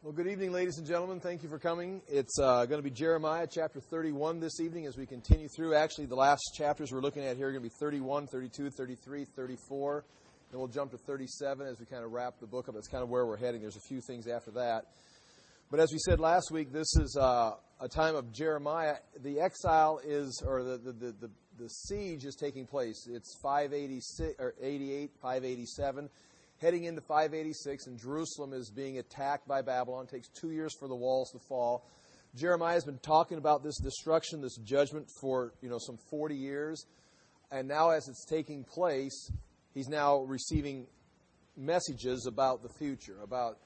Well, good evening, ladies and gentlemen. Thank you for coming. It's going to be Jeremiah chapter 31 this evening as we continue through. Actually, the last chapters we're looking at here are going to be 31, 32, 33, 34. Then we'll jump to 37 as we kind of wrap the book up. That's kind of where we're heading. There's a few things after that. But as we said last week, this is a time of Jeremiah. The exile is, or the siege is taking place. It's 586 or 88, 587. Heading into 586, and Jerusalem is being attacked by Babylon. It takes 2 years for the walls to fall. Jeremiah has been talking about this destruction, this judgment for some 40 years. And now as it's taking place, he's now receiving messages about the future, about,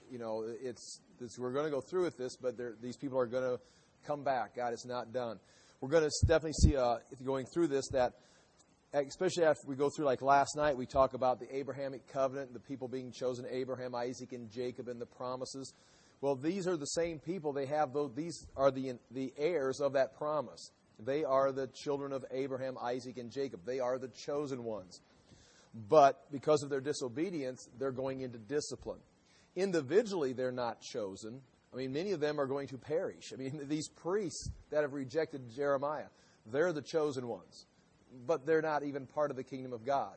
we're going to go through with this, but these people are going to come back. God is not done. We're going to definitely see, going through this, that especially after we go through, like last night, we talk about the Abrahamic covenant, the people being chosen, Abraham, Isaac, and Jacob, and the promises. Well, these are the same people. They have those. These are the heirs of that promise. They are the children of Abraham, Isaac, and Jacob. They are the chosen ones. But because of their disobedience, they're going into discipline. Individually, they're not chosen. I mean, many of them are going to perish. I mean, these priests that have rejected Jeremiah, they're the chosen ones. But they're not even part of the kingdom of God.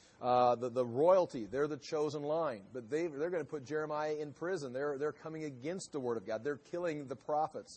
The royalty, they're the chosen line. But they're going to put Jeremiah in prison. They're coming against the word of God. They're killing the prophets.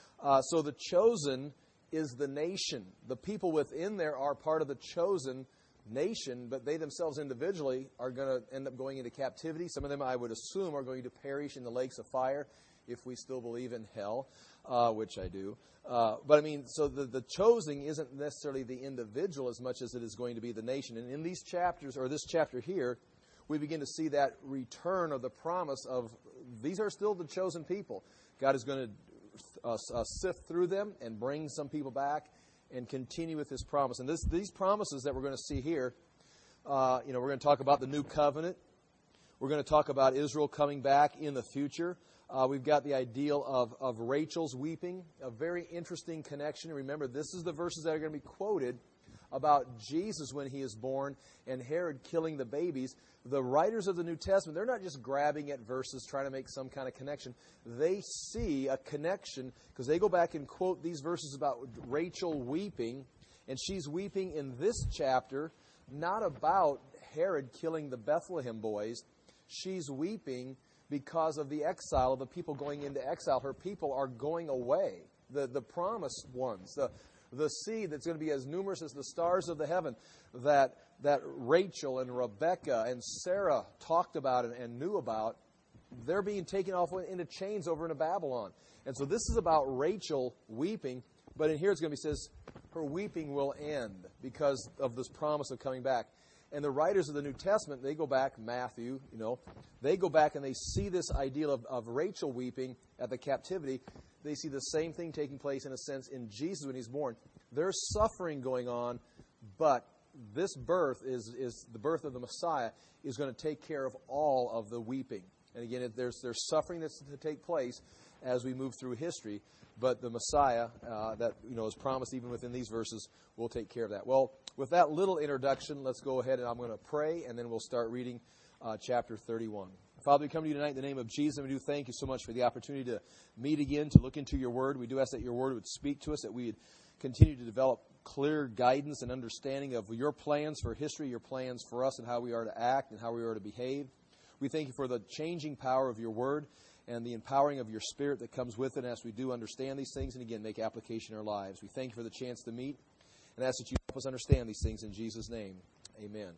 So the chosen is the nation. The people within there are part of the chosen nation, but they themselves individually are going to end up going into captivity. Some of them, I would assume, are going to perish in the lakes of fire if we still believe in hell, which I do. But I mean, so the choosing isn't necessarily the individual as much as it is going to be the nation. And in these chapters, or this chapter here, we begin to see that return of the promise of these are still the chosen people. God is going to sift through them and bring some people back and continue with His promise. And these promises that we're going to see here, we're going to talk about the new covenant. We're going to talk about Israel coming back in the future. We've got the ideal of Rachel's weeping, a very interesting connection. Remember, this is the verses that are going to be quoted about Jesus when He is born and Herod killing the babies. The writers of the New Testament, they're not just grabbing at verses trying to make some kind of connection. They see a connection because they go back and quote these verses about Rachel weeping, and she's weeping in this chapter not about Herod killing the Bethlehem boys. She's weeping because of the exile of the people going into exile. Her people are going away. The promised ones, the seed that's going to be as numerous as the stars of the heaven that Rachel and Rebekah and Sarah talked about and knew about, they're being taken off into chains over into Babylon. And so this is about Rachel weeping, but in here it's going to be says her weeping will end because of this promise of coming back. And the writers of the New Testament, they go back, Matthew, they go back and they see this ideal of Rachel weeping at the captivity. They see the same thing taking place, in a sense, in Jesus when He's born. There's suffering going on, but this birth is the birth of the Messiah is going to take care of all of the weeping. And again, there's suffering that's to take place as we move through history, but the Messiah that is promised even within these verses will take care of that. Well, with that little introduction, let's go ahead and I'm going to pray, and then we'll start reading chapter 31. Father, we come to you tonight in the name of Jesus, and we do thank you so much for the opportunity to meet again, to look into your word. We do ask that your word would speak to us, that we would continue to develop clear guidance and understanding of your plans for history, your plans for us, and how we are to act and how we are to behave. We thank you for the changing power of your word and the empowering of your Spirit that comes with it as we do understand these things and, again, make application in our lives. We thank you for the chance to meet and ask that you help us understand these things in Jesus' name. Amen.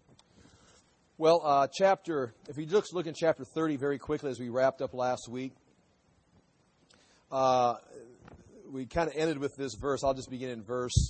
Well, if we just look in chapter 30 very quickly as we wrapped up last week, we kind of ended with this verse. I'll just begin in verse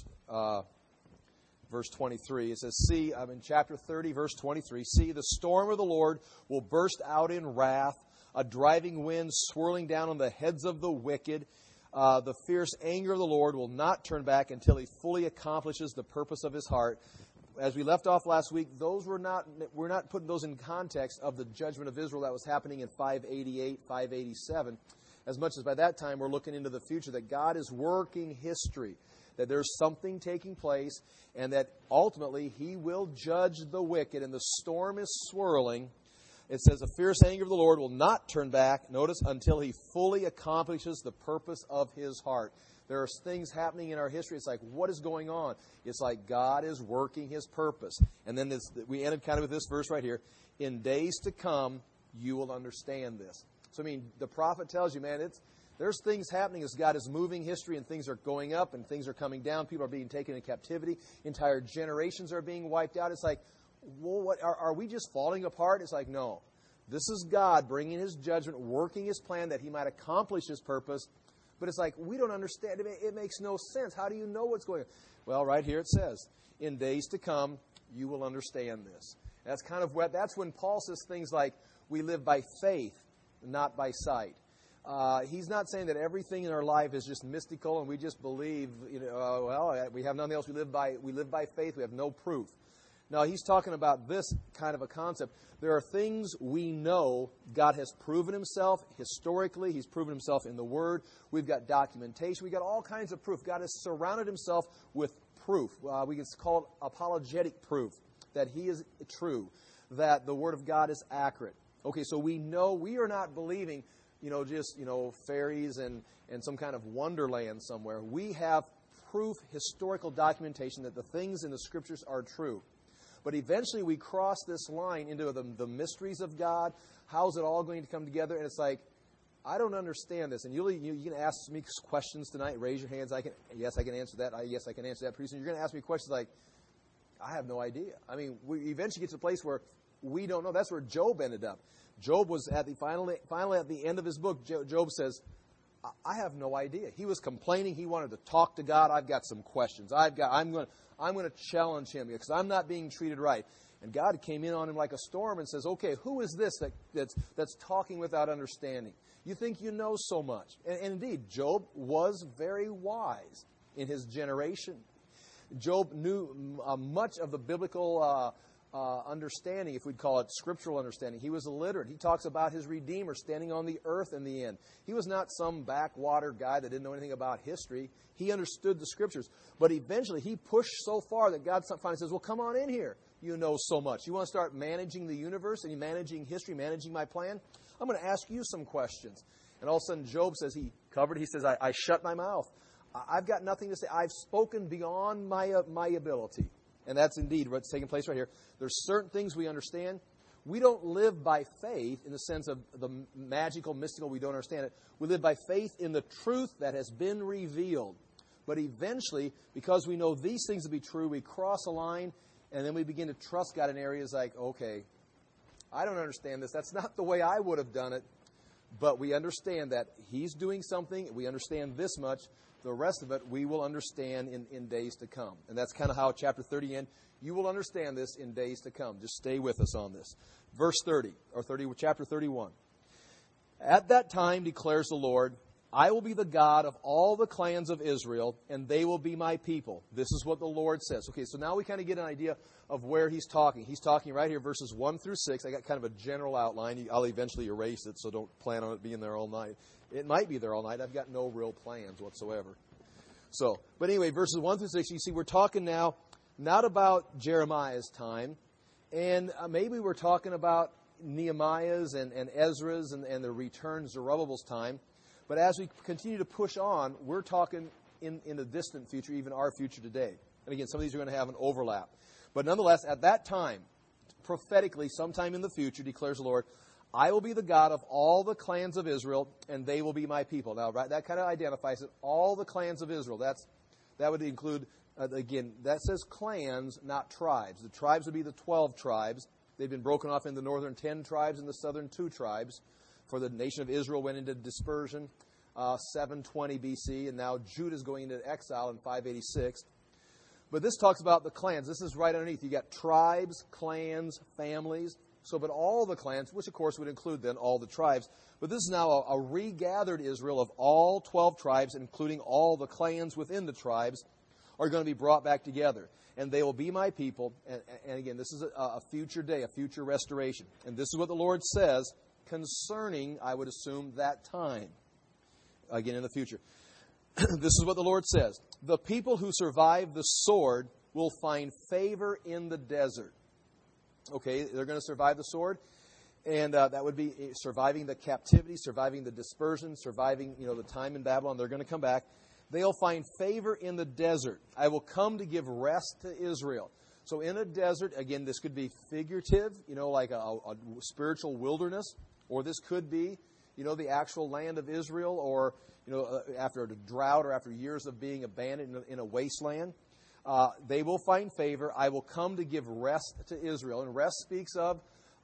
23. It says, I'm in chapter 30, verse 23. See, the storm of the Lord will burst out in wrath, a driving wind swirling down on the heads of the wicked. The fierce anger of the Lord will not turn back until He fully accomplishes the purpose of His heart. As we left off last week, we're not putting those in context of the judgment of Israel that was happening in 588, 587. As much as by that time we're looking into the future, that God is working history, that there's something taking place, and that ultimately He will judge the wicked, and the storm is swirling. It says, the fierce anger of the Lord will not turn back, notice, until he fully accomplishes the purpose of his heart. There are things happening in our history. It's like, what is going on? It's like God is working his purpose. And then we ended kind of with this verse right here. In days to come, you will understand this. So, I mean, the prophet tells you, man, there's things happening as God is moving history, and things are going up and things are coming down. People are being taken into captivity. Entire generations are being wiped out. It's like, well, what, are we just falling apart? It's like, no. This is God bringing his judgment, working his plan that he might accomplish his purpose. But it's like, we don't understand. It makes no sense. How do you know what's going on? Well, right here it says, in days to come, you will understand this. That's kind of that's when Paul says things like, we live by faith, not by sight. He's not saying that everything in our life is just mystical and we just believe, we have nothing else. We live by faith. We have no proof. Now, he's talking about this kind of a concept. There are things we know God has proven himself historically. He's proven himself in the Word. We've got documentation. We've got all kinds of proof. God has surrounded himself with proof. We can call it apologetic proof that he is true, that the Word of God is accurate. Okay, so we know we are not believing, just fairies and some kind of wonderland somewhere. We have proof, historical documentation that the things in the Scriptures are true. But eventually we cross this line into the mysteries of God. How's it all going to come together? And it's like, I don't understand this. And you can ask me questions tonight. Raise your hands. Yes, I can answer that. Yes, I can answer that. Pretty soon you're going to ask me questions like, I have no idea. I mean, we eventually get to a place where we don't know. That's where Job ended up. Job was finally at the end of his book. Job says, I have no idea. He was complaining. He wanted to talk to God. I've got some questions. I'm going to challenge him because I'm not being treated right. And God came in on him like a storm and says, okay, who is this that's talking without understanding? You think you know so much. And indeed, Job was very wise in his generation. Job knew much of the biblical understanding, if we'd call it scriptural understanding. He was illiterate. He talks about his Redeemer standing on the earth in the end. He was not some backwater guy that didn't know anything about history. He understood the Scriptures. But eventually he pushed so far that God finally says, well, come on in here. You know so much. You want to start managing the universe and managing history, managing my plan? I'm going to ask you some questions. And all of a sudden Job says, he says, I shut my mouth. I've got nothing to say. I've spoken beyond my ability. And that's indeed what's taking place right here. There's certain things we understand. We don't live by faith in the sense of the magical, mystical, we don't understand it. We live by faith in the truth that has been revealed. But eventually, because we know these things to be true, we cross a line, and then we begin to trust God in areas like, okay, I don't understand this. That's not the way I would have done it. But we understand that He's doing something. We understand this much. The rest of it we will understand in days to come. And that's kind of how chapter 30 ends. You will understand this in days to come. Just stay with us on this. Verse 30, chapter 31. At that time, declares the Lord, I will be the God of all the clans of Israel, and they will be my people. This is what the Lord says. Okay, so now we kind of get an idea of where He's talking. He's talking right here, verses 1 through 6. I got kind of a general outline. I'll eventually erase it, so don't plan on it being there all night. It might be there all night. I've got no real plans whatsoever. But anyway, verses 1 through 6, you see we're talking now not about Jeremiah's time, and maybe we're talking about Nehemiah's and Ezra's and the return Zerubbabel's time. But as we continue to push on, we're talking in the distant future, even our future today. And again, some of these are going to have an overlap. But nonetheless, at that time, prophetically, sometime in the future, declares the Lord, I will be the God of all the clans of Israel, and they will be my people. Now, right, that kind of identifies it. All the clans of Israel. That would include, again, that says clans, not tribes. The tribes would be the 12 tribes. They've been broken off in the northern 10 tribes and the southern 2 tribes. For the nation of Israel went into dispersion 720 BC, and now Judah is going into exile in 586. But this talks about the clans. This is right underneath. You got tribes, clans, families. But all the clans, which of course would include then all the tribes. But this is now a regathered Israel of all 12 tribes, including all the clans within the tribes, are going to be brought back together. And they will be my people. And again, this is a future day, a future restoration. And this is what the Lord says concerning, I would assume, that time. Again, in the future. This is what the Lord says. The people who survive the sword will find favor in the desert. Okay, they're going to survive the sword. And that would be surviving the captivity, surviving the dispersion, surviving, the time in Babylon. They're going to come back. They'll find favor in the desert. I will come to give rest to Israel. So in a desert, again, this could be figurative, like a spiritual wilderness, or this could be, the actual land of Israel, or, after a drought or after years of being abandoned in a wasteland. They will find favor. I will come to give rest to Israel. And rest speaks of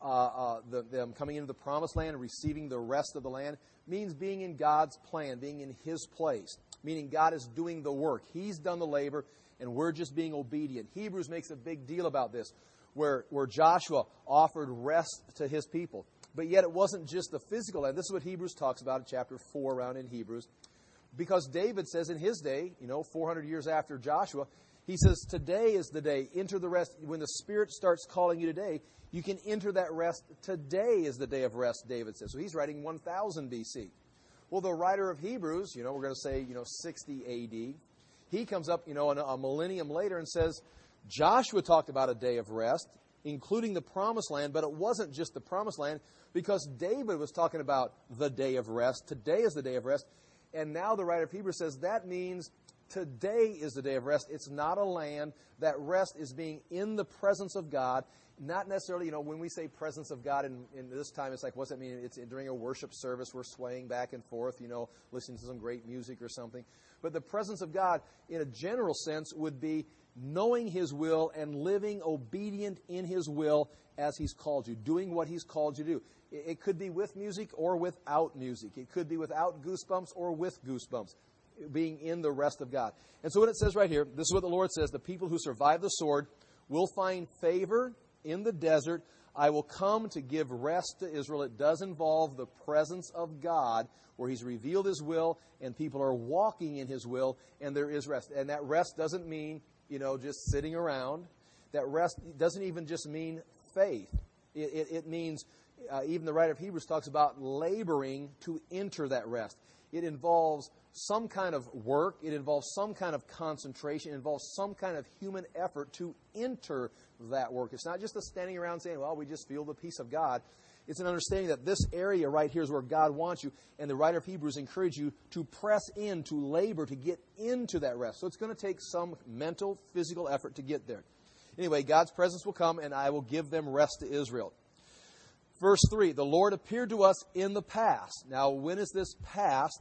them coming into the promised land and receiving the rest of the land. Means being in God's plan, being in His place. Meaning God is doing the work. He's done the labor, and we're just being obedient. Hebrews makes a big deal about this, where Joshua offered rest to his people. But yet it wasn't just the physical land. This is what Hebrews talks about in chapter 4 around in Hebrews. Because David says in his day, 400 years after Joshua, he says, today is the day. Enter the rest. When the Spirit starts calling you today, you can enter that rest. Today is the day of rest, David says. So he's writing 1000 BC. Well, the writer of Hebrews, we're going to say, 60 A.D., he comes up, a millennium later and says, Joshua talked about a day of rest, including the promised land, but it wasn't just the promised land, because David was talking about the day of rest. Today is the day of rest. And now the writer of Hebrews says that means today is the day of rest. It's not a land. That rest is being in the presence of God. Not necessarily, when we say presence of God in this time, it's like, what's that mean? It's during a worship service, we're swaying back and forth, listening to some great music or something. But the presence of God, in a general sense, would be knowing His will and living obedient in His will as He's called you, doing what He's called you to do. It could be with music or without music. It could be without goosebumps or with goosebumps, being in the rest of God. And so what it says right here, this is what the Lord says, the people who survive the sword will find favor in the desert. I will come to give rest to Israel. It does involve the presence of God, where He's revealed His will, and people are walking in His will, and there is rest. And that rest doesn't mean, just sitting around. That rest doesn't even just mean faith. It means, even the writer of Hebrews talks about laboring to enter that rest. It involves some kind of work. It involves some kind of concentration. It involves some kind of human effort to enter that work. It's not just a standing around saying, well, we just feel the peace of God. It's an understanding that this area right here is where God wants you, and the writer of Hebrews encourages you to press in, to labor, to get into that rest. So it's going to take some mental, physical effort to get there. Anyway, God's presence will come, and I will give them rest to Israel. Verse 3, the Lord appeared to us in the past. Now, when is this past?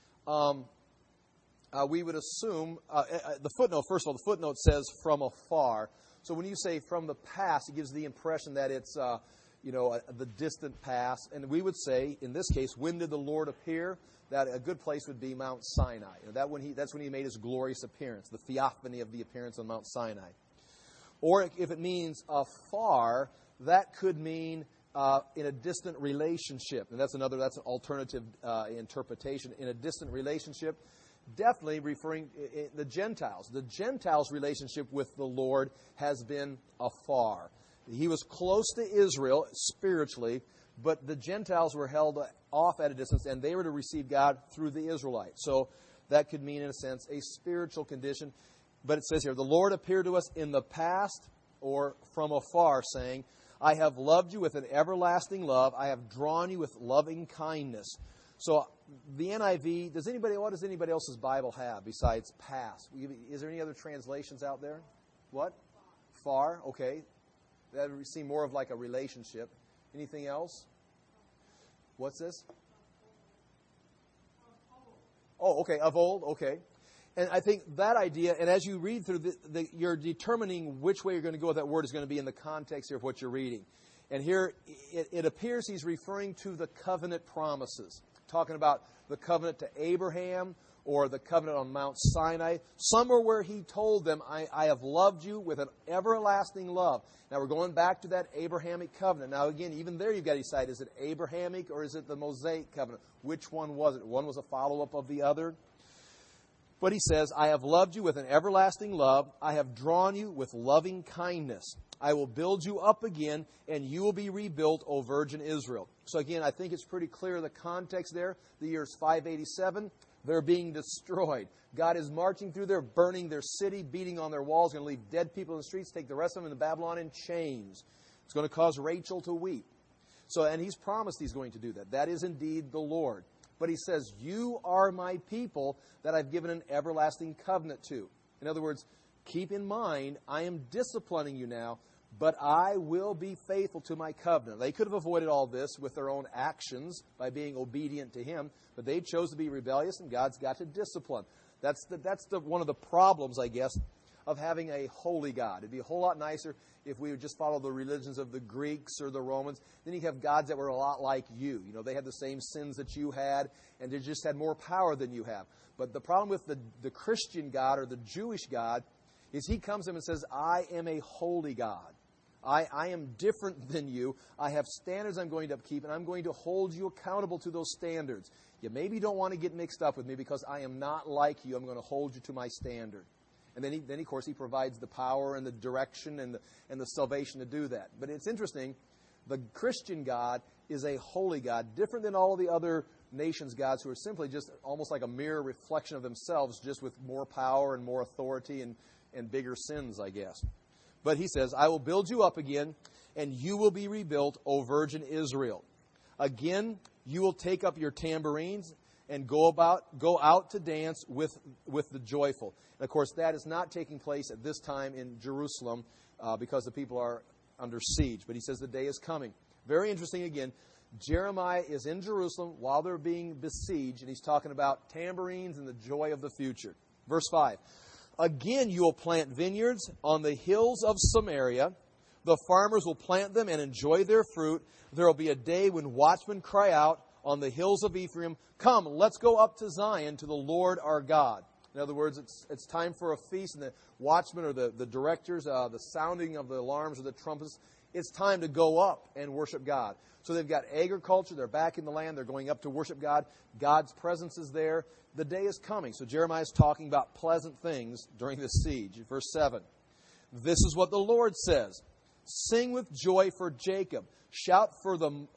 We would assume, the footnote, first of all, the footnote says from afar. So when you say from the past, it gives the impression that it's, the distant past. And we would say, in this case, when did the Lord appear? That a good place would be Mount Sinai. That's when He made His glorious appearance, the theophany of the appearance on Mount Sinai. Or if it means afar, that could mean in a distant relationship. And that's an alternative interpretation. In a distant relationship, definitely referring to the Gentiles. The Gentiles' relationship with the Lord has been afar. He was close to Israel spiritually, but the Gentiles were held off at a distance, and they were to receive God through the Israelites. So that could mean, in a sense, a spiritual condition. But it says here, the Lord appeared to us in the past or from afar, saying, I have loved you with an everlasting love. I have drawn you with loving kindness. So the NIV, what does anybody else's Bible have besides past? Is there any other translations out there? What? Far? Okay. That would seem more of like a relationship. Anything else? What's this? Oh, okay. Of old? Okay. And I think that idea, and as you read through, you're determining which way you're going to go with that word is going to be in the context here of what you're reading. And here, it appears he's referring to the covenant promises, talking about the covenant to Abraham or the covenant on Mount Sinai, somewhere where He told them, I have loved you with an everlasting love. Now, we're going back to that Abrahamic covenant. Now, again, even there you've got to decide, is it Abrahamic or is it the Mosaic covenant? Which one was it? One was a follow-up of the other. But He says, I have loved you with an everlasting love. I have drawn you with loving kindness. I will build you up again, and you will be rebuilt, O Virgin Israel. So again, I think it's pretty clear the context there. The year is 587. They're being destroyed. God is marching through there, burning their city, beating on their walls, going to leave dead people in the streets, take the rest of them into Babylon in chains. It's going to cause Rachel to weep. So, and he's promised he's going to do that. That is indeed the Lord. But he says, you are my people that I've given an everlasting covenant to. In other words, keep in mind, I am disciplining you now, but I will be faithful to my covenant. They could have avoided all this with their own actions by being obedient to him, but they chose to be rebellious, and God's got to discipline. That's one of the problems, I guess, of having a holy God. It'd be a whole lot nicer if we would just follow the religions of the Greeks or the Romans. Then you have gods that were a lot like you. You know, they had the same sins that you had, and they just had more power than you have. But the problem with the Christian God or the Jewish God is he comes to him and says, I am a holy God. I am different than you. I have standards I'm going to upkeep, and I'm going to hold you accountable to those standards. You maybe don't want to get mixed up with me because I am not like you. I'm going to hold you to my standard. And then of course, he provides the power and the direction and the salvation to do that. But it's interesting, the Christian God is a holy God, different than all the other nations' gods who are simply just almost like a mere reflection of themselves, just with more power and more authority and bigger sins, I guess. But he says, I will build you up again, and you will be rebuilt, O virgin Israel. Again, you will take up your tambourines and go out to dance with the joyful. And of course, that is not taking place at this time in Jerusalem because the people are under siege. But he says the day is coming. Very interesting again. Jeremiah is in Jerusalem while they're being besieged, and he's talking about tambourines and the joy of the future. Verse 5. Again, you will plant vineyards on the hills of Samaria. The farmers will plant them and enjoy their fruit. There will be a day when watchmen cry out on the hills of Ephraim, come, let's go up to Zion to the Lord our God. In other words, it's time for a feast, and the watchmen or the directors, the sounding of the alarms or the trumpets, it's time to go up and worship God. So they've got agriculture, they're back in the land, they're going up to worship God. God's presence is there. The day is coming. So Jeremiah is talking about pleasant things during this siege. Verse 7. This is what the Lord says. Sing with joy for Jacob. Shout for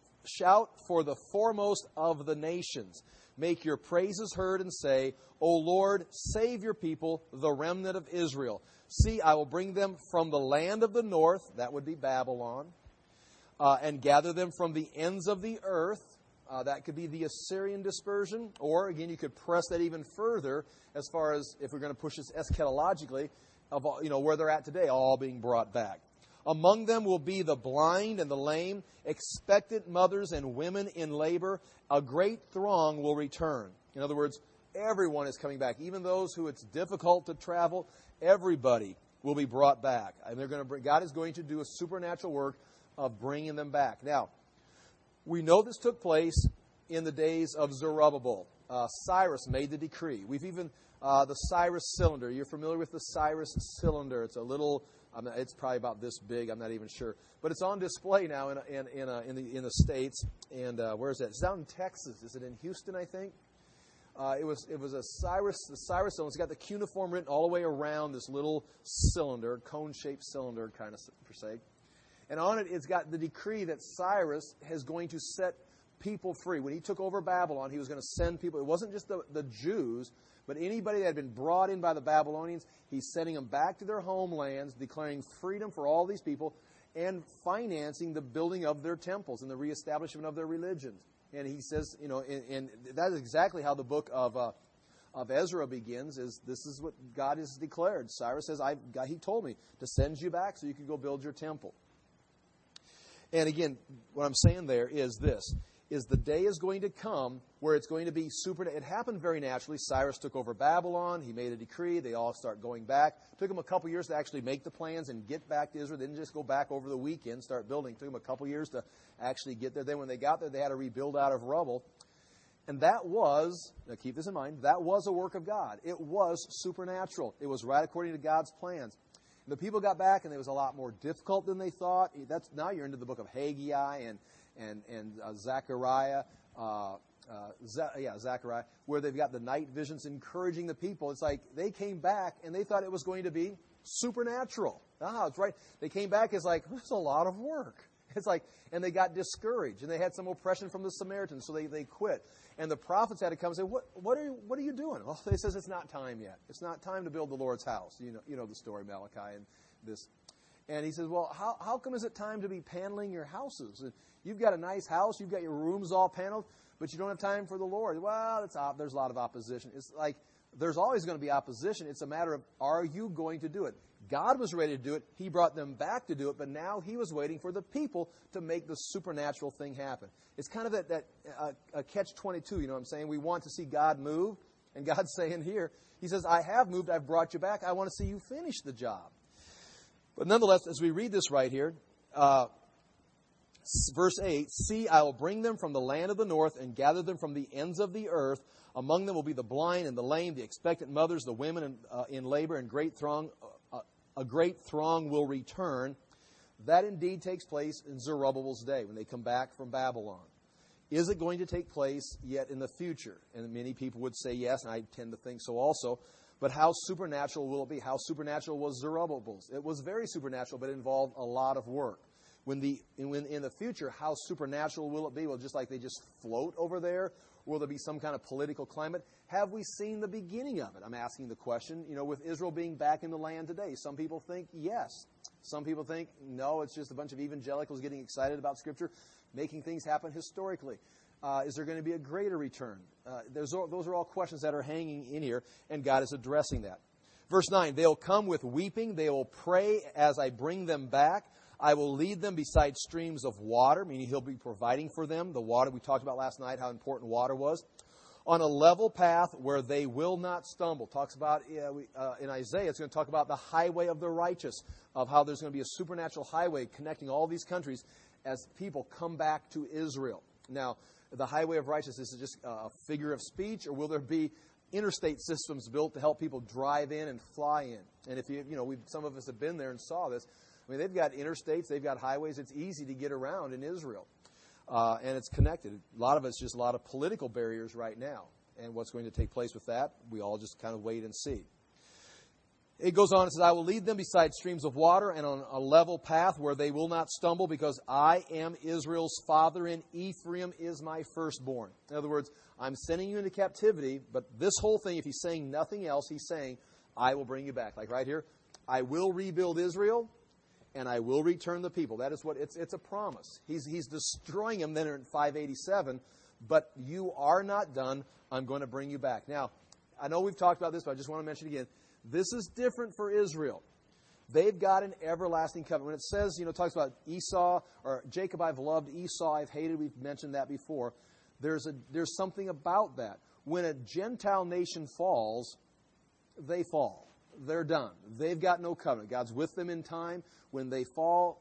the foremost of the nations. Make your praises heard and say, O Lord, save your people, the remnant of Israel. See, I will bring them from the land of the north, that would be Babylon, and gather them from the ends of the earth. That could be the Assyrian dispersion. Or, again, you could press that even further as far as, if we're going to push this eschatologically, of where they're at today, all being brought back. Among them will be the blind and the lame, expectant mothers and women in labor. A great throng will return. In other words, everyone is coming back. Even those who it's difficult to travel, everybody will be brought back. And God is going to do a supernatural work of bringing them back. Now, we know this took place in the days of Zerubbabel. Cyrus made the decree. We've even, the Cyrus cylinder. You're familiar with the Cyrus cylinder. It's a little... it's probably about this big. I'm not even sure, but it's on display now in the States. And where is that? It's out in Texas. Is it in Houston? I think it was the Cyrus cylinder. It's got the cuneiform written all the way around this little cylinder, cone-shaped cylinder, kind of per se. And on it, it's got the decree that Cyrus is going to set people free. When he took over Babylon, he was going to send people. It wasn't just the Jews, but anybody that had been brought in by the Babylonians, he's sending them back to their homelands, declaring freedom for all these people, and financing the building of their temples and the reestablishment of their religions. And he says, and that is exactly how the book of Ezra begins. This is what God has declared. Cyrus says, he told me to send you back so you could go build your temple. And again, what I'm saying there is this. Is the day is going to come where it's going to be it happened very naturally. Cyrus took over Babylon. He made a decree. They all start going back. It took them a couple years to actually make the plans and get back to Israel. They didn't just go back over the weekend, start building. It took them a couple years to actually get there. Then when they got there, they had to rebuild out of rubble. And that was, now keep this in mind, that was a work of God. It was supernatural. It was right according to God's plans. The people got back, and it was a lot more difficult than they thought. Now you're into the book of Haggai and Zechariah, Zechariah, where they've got the night visions encouraging the people. It's like they came back, and they thought it was going to be supernatural. It's right. They came back, it's like, that's a lot of work. It's like, and they got discouraged, and they had some oppression from the Samaritans, so they quit. And the prophets had to come and say, what are you doing? Well, they says it's not time yet. It's not time to build the Lord's house. You know the story, Malachi and this. And he says, well, how come is it time to be paneling your houses? You've got a nice house, you've got your rooms all paneled, but you don't have time for the Lord. Well, there's a lot of opposition. It's like there's always going to be opposition. It's a matter of, are you going to do it? God was ready to do it. He brought them back to do it, but now he was waiting for the people to make the supernatural thing happen. It's kind of that catch-22, you know what I'm saying? We want to see God move, and God's saying here, he says, I have moved, I've brought you back. I want to see you finish the job. But nonetheless, as we read this right here, verse 8, see, I will bring them from the land of the north and gather them from the ends of the earth. Among them will be the blind and the lame, the expectant mothers, the women in labor, and a great throng will return. That indeed takes place in Zerubbabel's day when they come back from Babylon. Is it going to take place yet in the future? And many people would say yes, and I tend to think so also. But how supernatural will it be? How supernatural was Zerubbabel's? It was very supernatural, but it involved a lot of work. In the future, how supernatural will it be? Will just like they just float over there? Will there be some kind of political climate? Have we seen the beginning of it? I'm asking the question, with Israel being back in the land today. Some people think yes. Some people think no, it's just a bunch of evangelicals getting excited about Scripture, making things happen historically. Is there going to be a greater return? Those are all questions that are hanging in here, and God is addressing that. Verse 9, they'll come with weeping. They will pray as I bring them back. I will lead them beside streams of water, meaning he'll be providing for them. The water, we talked about last night, how important water was. On a level path where they will not stumble. Talks about, in Isaiah, it's going to talk about the highway of the righteous, of how there's going to be a supernatural highway connecting all these countries as people come back to Israel. Now, the highway of righteousness is just a figure of speech, or will there be interstate systems built to help people drive in and fly in? And if some of us have been there and saw this. I mean, they've got interstates, they've got highways. It's easy to get around in Israel. And it's connected. A lot of it's just a lot of political barriers right now. And what's going to take place with that, we all just kind of wait and see. It goes on and says, I will lead them beside streams of water and on a level path where they will not stumble, because I am Israel's father and Ephraim is my firstborn. In other words, I'm sending you into captivity, but this whole thing, if he's saying nothing else, he's saying, I will bring you back. Like right here, I will rebuild Israel, and I will return the people. That is what it's a promise. He's destroying them then in 587, but you are not done. I'm going to bring you back. Now, I know we've talked about this, but I just want to mention again, this is different for Israel. They've got an everlasting covenant. When it says, it talks about Esau, or Jacob I've loved, Esau I've hated, we've mentioned that before. There's something about that. When a Gentile nation falls, they fall. They're done. They've got no covenant. God's with them in time. When they fall,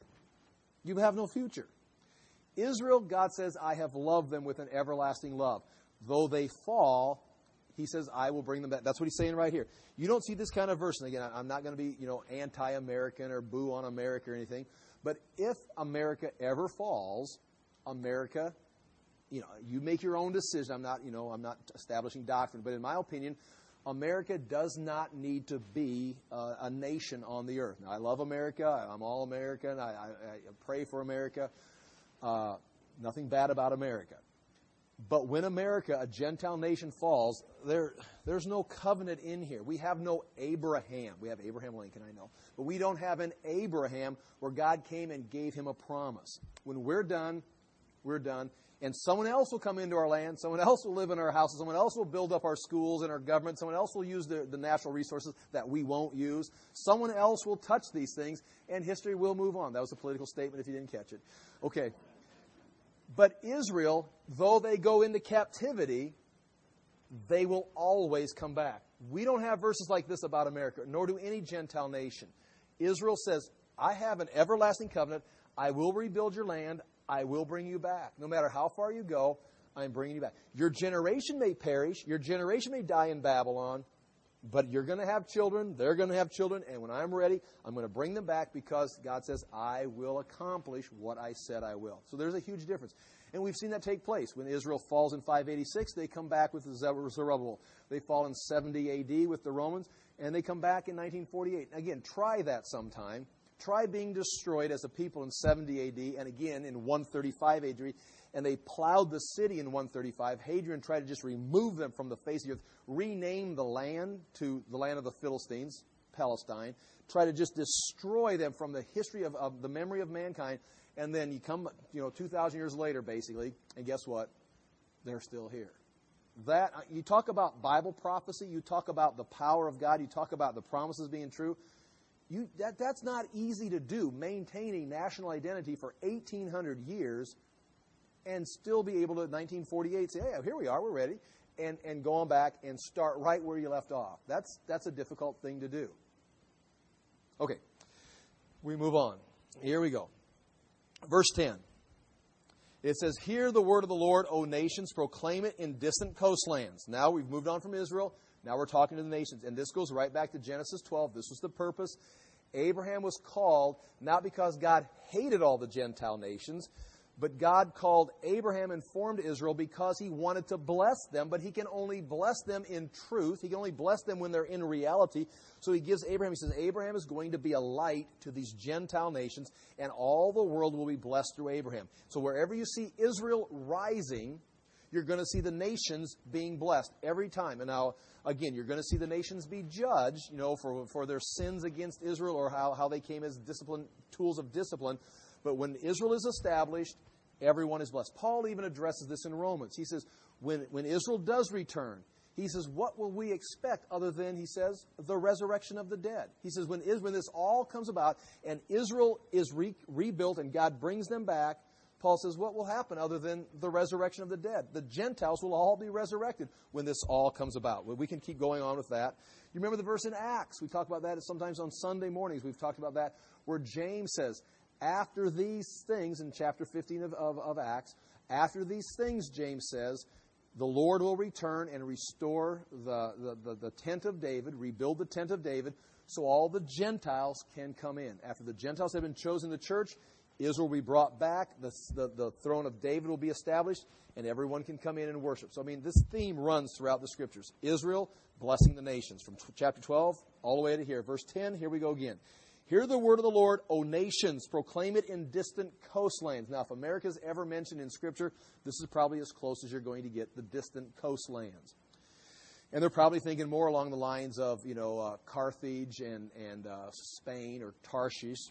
you have no future. Israel, God says, I have loved them with an everlasting love. Though they fall, he says, I will bring them back. That's what he's saying right here. You don't see this kind of verse. And again, I'm not going to be, anti-American or boo on America or anything. But if America ever falls, America, you make your own decision. I'm not establishing doctrine. But in my opinion, America does not need to be a nation on the earth. Now, I love America. I'm all American. I pray for America. Nothing bad about America. But when America, a Gentile nation, falls, there's no covenant in here. We have no Abraham. We have Abraham Lincoln, I know. But we don't have an Abraham where God came and gave him a promise. When we're done, we're done. And someone else will come into our land. Someone else will live in our houses. Someone else will build up our schools and our government. Someone else will use the natural resources that we won't use. Someone else will touch these things, and history will move on. That was a political statement if you didn't catch it. Okay. But Israel, though they go into captivity, they will always come back. We don't have verses like this about America, nor do any Gentile nation. Israel says, I have an everlasting covenant. I will rebuild your land. I will bring you back. No matter how far you go, I'm bringing you back. Your generation may perish. Your generation may die in Babylon. But you're going to have children. They're going to have children. And when I'm ready, I'm going to bring them back because God says, I will accomplish what I said I will. So there's a huge difference. And we've seen that take place. When Israel falls in 586, they come back with Zerubbabel. They fall in 70 A.D. with the Romans. And they come back in 1948. Again, try that sometime. Try being destroyed as a people in 70 A.D. and again in 135 A.D. And they plowed the city in 135. Hadrian tried to just remove them from the face of the earth, rename the land to the land of the Philistines. Palestine, try to just destroy them from the history of the memory of mankind, and then you come, 2,000 years later, basically, and guess what? They're still here. That you talk about Bible prophecy, you talk about the power of God, you talk about the promises being true. That's not easy to do, maintaining national identity for 1,800 years and still be able to, 1948, say, hey, here we are, we're ready, and go on back and start right where you left off. That's a difficult thing to do. Okay, we move on. Here we go. Verse 10. It says, hear the word of the Lord, O nations, proclaim it in distant coastlands. Now we've moved on from Israel. Now we're talking to the nations. And this goes right back to Genesis 12. This was the purpose. Abraham was called not because God hated all the Gentile nations, but God called Abraham and formed Israel because he wanted to bless them, but he can only bless them in truth. He can only bless them when they're in reality. So he gives Abraham, he says, Abraham is going to be a light to these Gentile nations, and all the world will be blessed through Abraham. So wherever you see Israel rising, you're going to see the nations being blessed every time. And now, again, you're going to see the nations be judged, for their sins against Israel or how they came as tools of discipline. But when Israel is established, everyone is blessed. Paul even addresses this in Romans. He says, when Israel does return, he says, what will we expect other than, he says, the resurrection of the dead? He says, when this all comes about and Israel is rebuilt and God brings them back, Paul says, what will happen other than the resurrection of the dead? The Gentiles will all be resurrected when this all comes about. We can keep going on with that. You remember the verse in Acts? We talk about that sometimes on Sunday mornings. We've talked about that where James says, after these things, in chapter 15 of Acts, after these things, James says, the Lord will return and restore the tent of David, rebuild the tent of David, so all the Gentiles can come in. After the Gentiles have been chosen to the church, Israel will be brought back, the throne of David will be established, and everyone can come in and worship. So, this theme runs throughout the Scriptures. Israel blessing the nations. From chapter 12 all the way to here. Verse 10, here we go again. Hear the word of the Lord, O nations, proclaim it in distant coastlands. Now, if America is ever mentioned in Scripture, this is probably as close as you're going to get, the distant coastlands. And they're probably thinking more along the lines of, Carthage and Spain or Tarshish.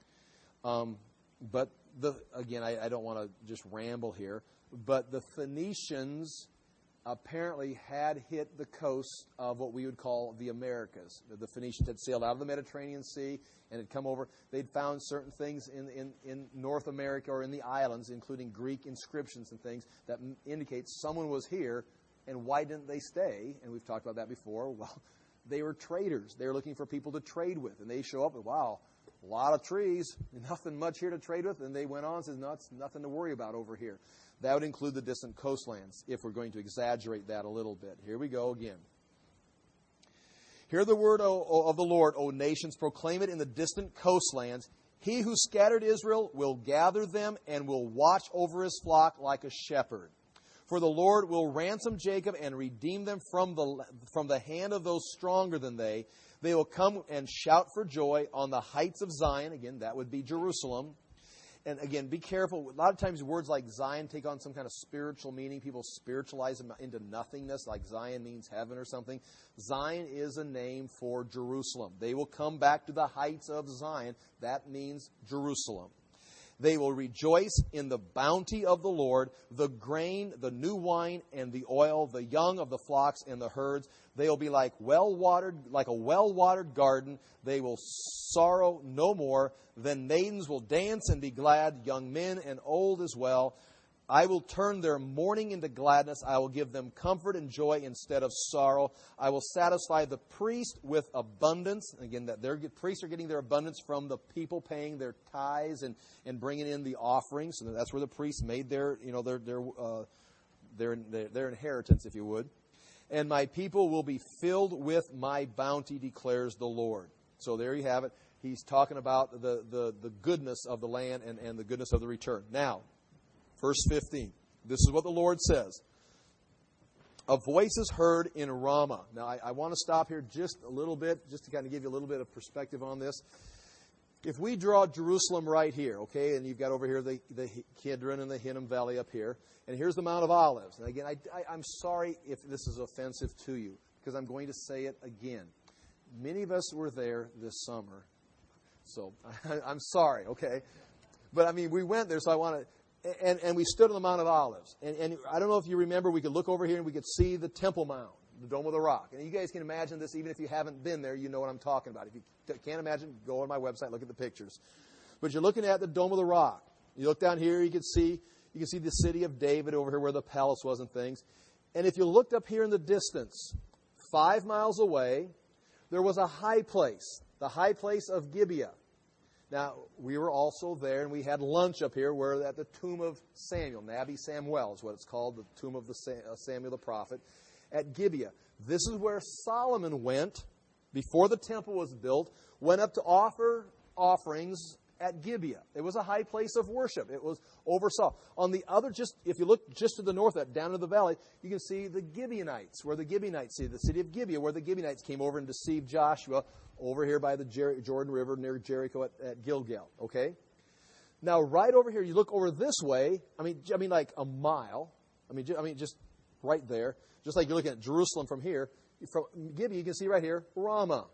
But, again, I don't want to just ramble here, but the Phoenicians apparently had hit the coast of what we would call the Americas. The Phoenicians had sailed out of the Mediterranean Sea and had come over. They'd found certain things in North America or in the islands, including Greek inscriptions and things, that indicate someone was here, and why didn't they stay? And we've talked about that before. Well, they were traders. They were looking for people to trade with, and they show up and, wow, a lot of trees, nothing much here to trade with. And they went on and said, no, it's nothing to worry about over here. That would include the distant coastlands, if we're going to exaggerate that a little bit. Here we go again. Hear the word of the Lord, O nations, proclaim it in the distant coastlands. He who scattered Israel will gather them and will watch over his flock like a shepherd. For the Lord will ransom Jacob and redeem them from the hand of those stronger than they. They will come and shout for joy on the heights of Zion. Again, that would be Jerusalem. And again, be careful. A lot of times words like Zion take on some kind of spiritual meaning. People spiritualize them into nothingness, like Zion means heaven or something. Zion is a name for Jerusalem. They will come back to the heights of Zion. That means Jerusalem. They will rejoice in the bounty of the Lord, the grain, the new wine, and the oil, the young of the flocks and the herds. They will be like a well-watered garden. They will sorrow no more. Then maidens will dance and be glad, young men and old as well. I will turn their mourning into gladness. I will give them comfort and joy instead of sorrow. I will satisfy the priest with abundance. Again, priests are getting their abundance from the people paying their tithes and bringing in the offerings. So that's where the priests made their inheritance, if you would. And my people will be filled with my bounty, declares the Lord. So there you have it. He's talking about the goodness of the land and the goodness of the return. Now, verse 15. This is what the Lord says. A voice is heard in Ramah. Now, I want to stop here just a little bit, just to kind of give you a little bit of perspective on this. If we draw Jerusalem right here, okay, and you've got over here the Kidron and the Hinnom Valley up here, and here's the Mount of Olives. And again, I'm sorry if this is offensive to you, because I'm going to say it again. Many of us were there this summer. So I'm sorry, okay? But I mean, we went there, so I want to, and we stood on the Mount of Olives. And I don't know if you remember, we could look over here and we could see the Temple Mount, the Dome of the Rock. And you guys can imagine this, even if you haven't been there, you know what I'm talking about. If you can't imagine, go on my website, look at the pictures. But you're looking at the Dome of the Rock. You look down here, you can see the city of David over here where the palace was and things. And if you looked up here in the distance, 5 miles away, there was a high place, the high place of Gibeah. Now, we were also there, and we had lunch up here. We're at the tomb of Samuel. Nabi Samuel is what it's called, the tomb of Samuel the prophet, at Gibeah. This is where Solomon went before the temple was built, went up to offer offerings at Gibeah. It was a high place of worship. It was oversaw. On the other, if you look just to the north, down to the valley, you can see the Gibeonites, where the Gibeonites see the city of Gibeah, where the Gibeonites came over and deceived Joshua over here by the Jordan River near Jericho at Gilgal. Okay? Now, right over here, you look over this way, I mean like a mile. I mean, just right there. Just like you're looking at Jerusalem from here. From Gibeah, you can see right here, Ramah.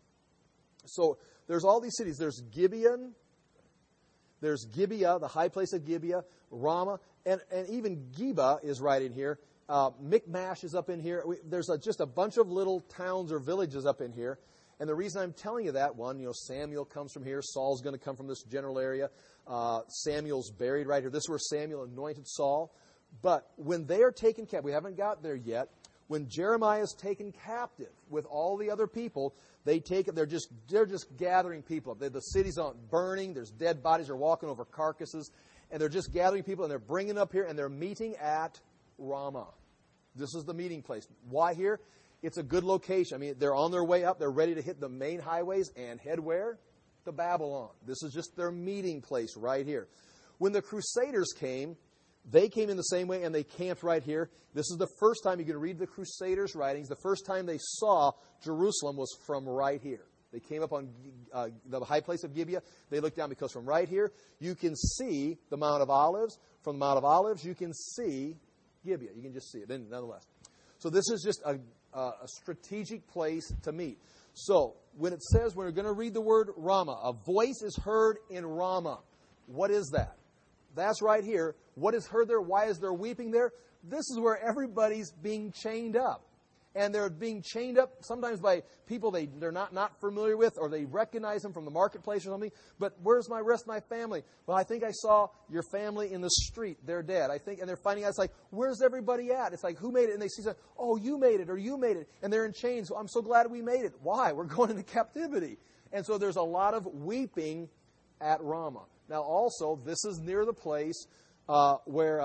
So, there's all these cities. There's Gibeon. There's Gibeah, the high place of Gibeah, Ramah, and even Geba is right in here. Michmash is up in here. There's just a bunch of little towns or villages up in here. And the reason I'm telling you that, one, Samuel comes from here. Saul's going to come from this general area. Samuel's buried right here. This is where Samuel anointed Saul. But when they are taken captive, we haven't got there yet. When Jeremiah is taken captive with all the other people, they're just gathering people up. The city's aren't burning. There's dead bodies. They're walking over carcasses. And they're just gathering people, and they're bringing them up here, and they're meeting at Ramah. This is the meeting place. Why here? It's a good location. I mean, they're on their way up. They're ready to hit the main highways and head where? To Babylon. This is just their meeting place right here. When the Crusaders came, they came in the same way, and they camped right here. This is the first time you can read the Crusaders' writings. The first time they saw Jerusalem was from right here. They came up on the high place of Gibeah. They looked down because from right here, you can see the Mount of Olives. From the Mount of Olives, you can see Gibeah. You can just see it, nonetheless. So this is just a strategic place to meet. So when it says, we're going to read the word Ramah, a voice is heard in Ramah. What is that? That's right here. What is heard there? Why is there weeping there? This is where everybody's being chained up. And they're being chained up sometimes by people they're not familiar with, or they recognize them from the marketplace or something. But where's my rest of my family? Well, I think I saw your family in the street. They're dead. And they're finding out, it's like, where's everybody at? It's like, who made it? And they see, oh, you made it, or you made it. And they're in chains. I'm so glad we made it. Why? We're going into captivity. And so there's a lot of weeping at Ramah. Now, also, this is near the place where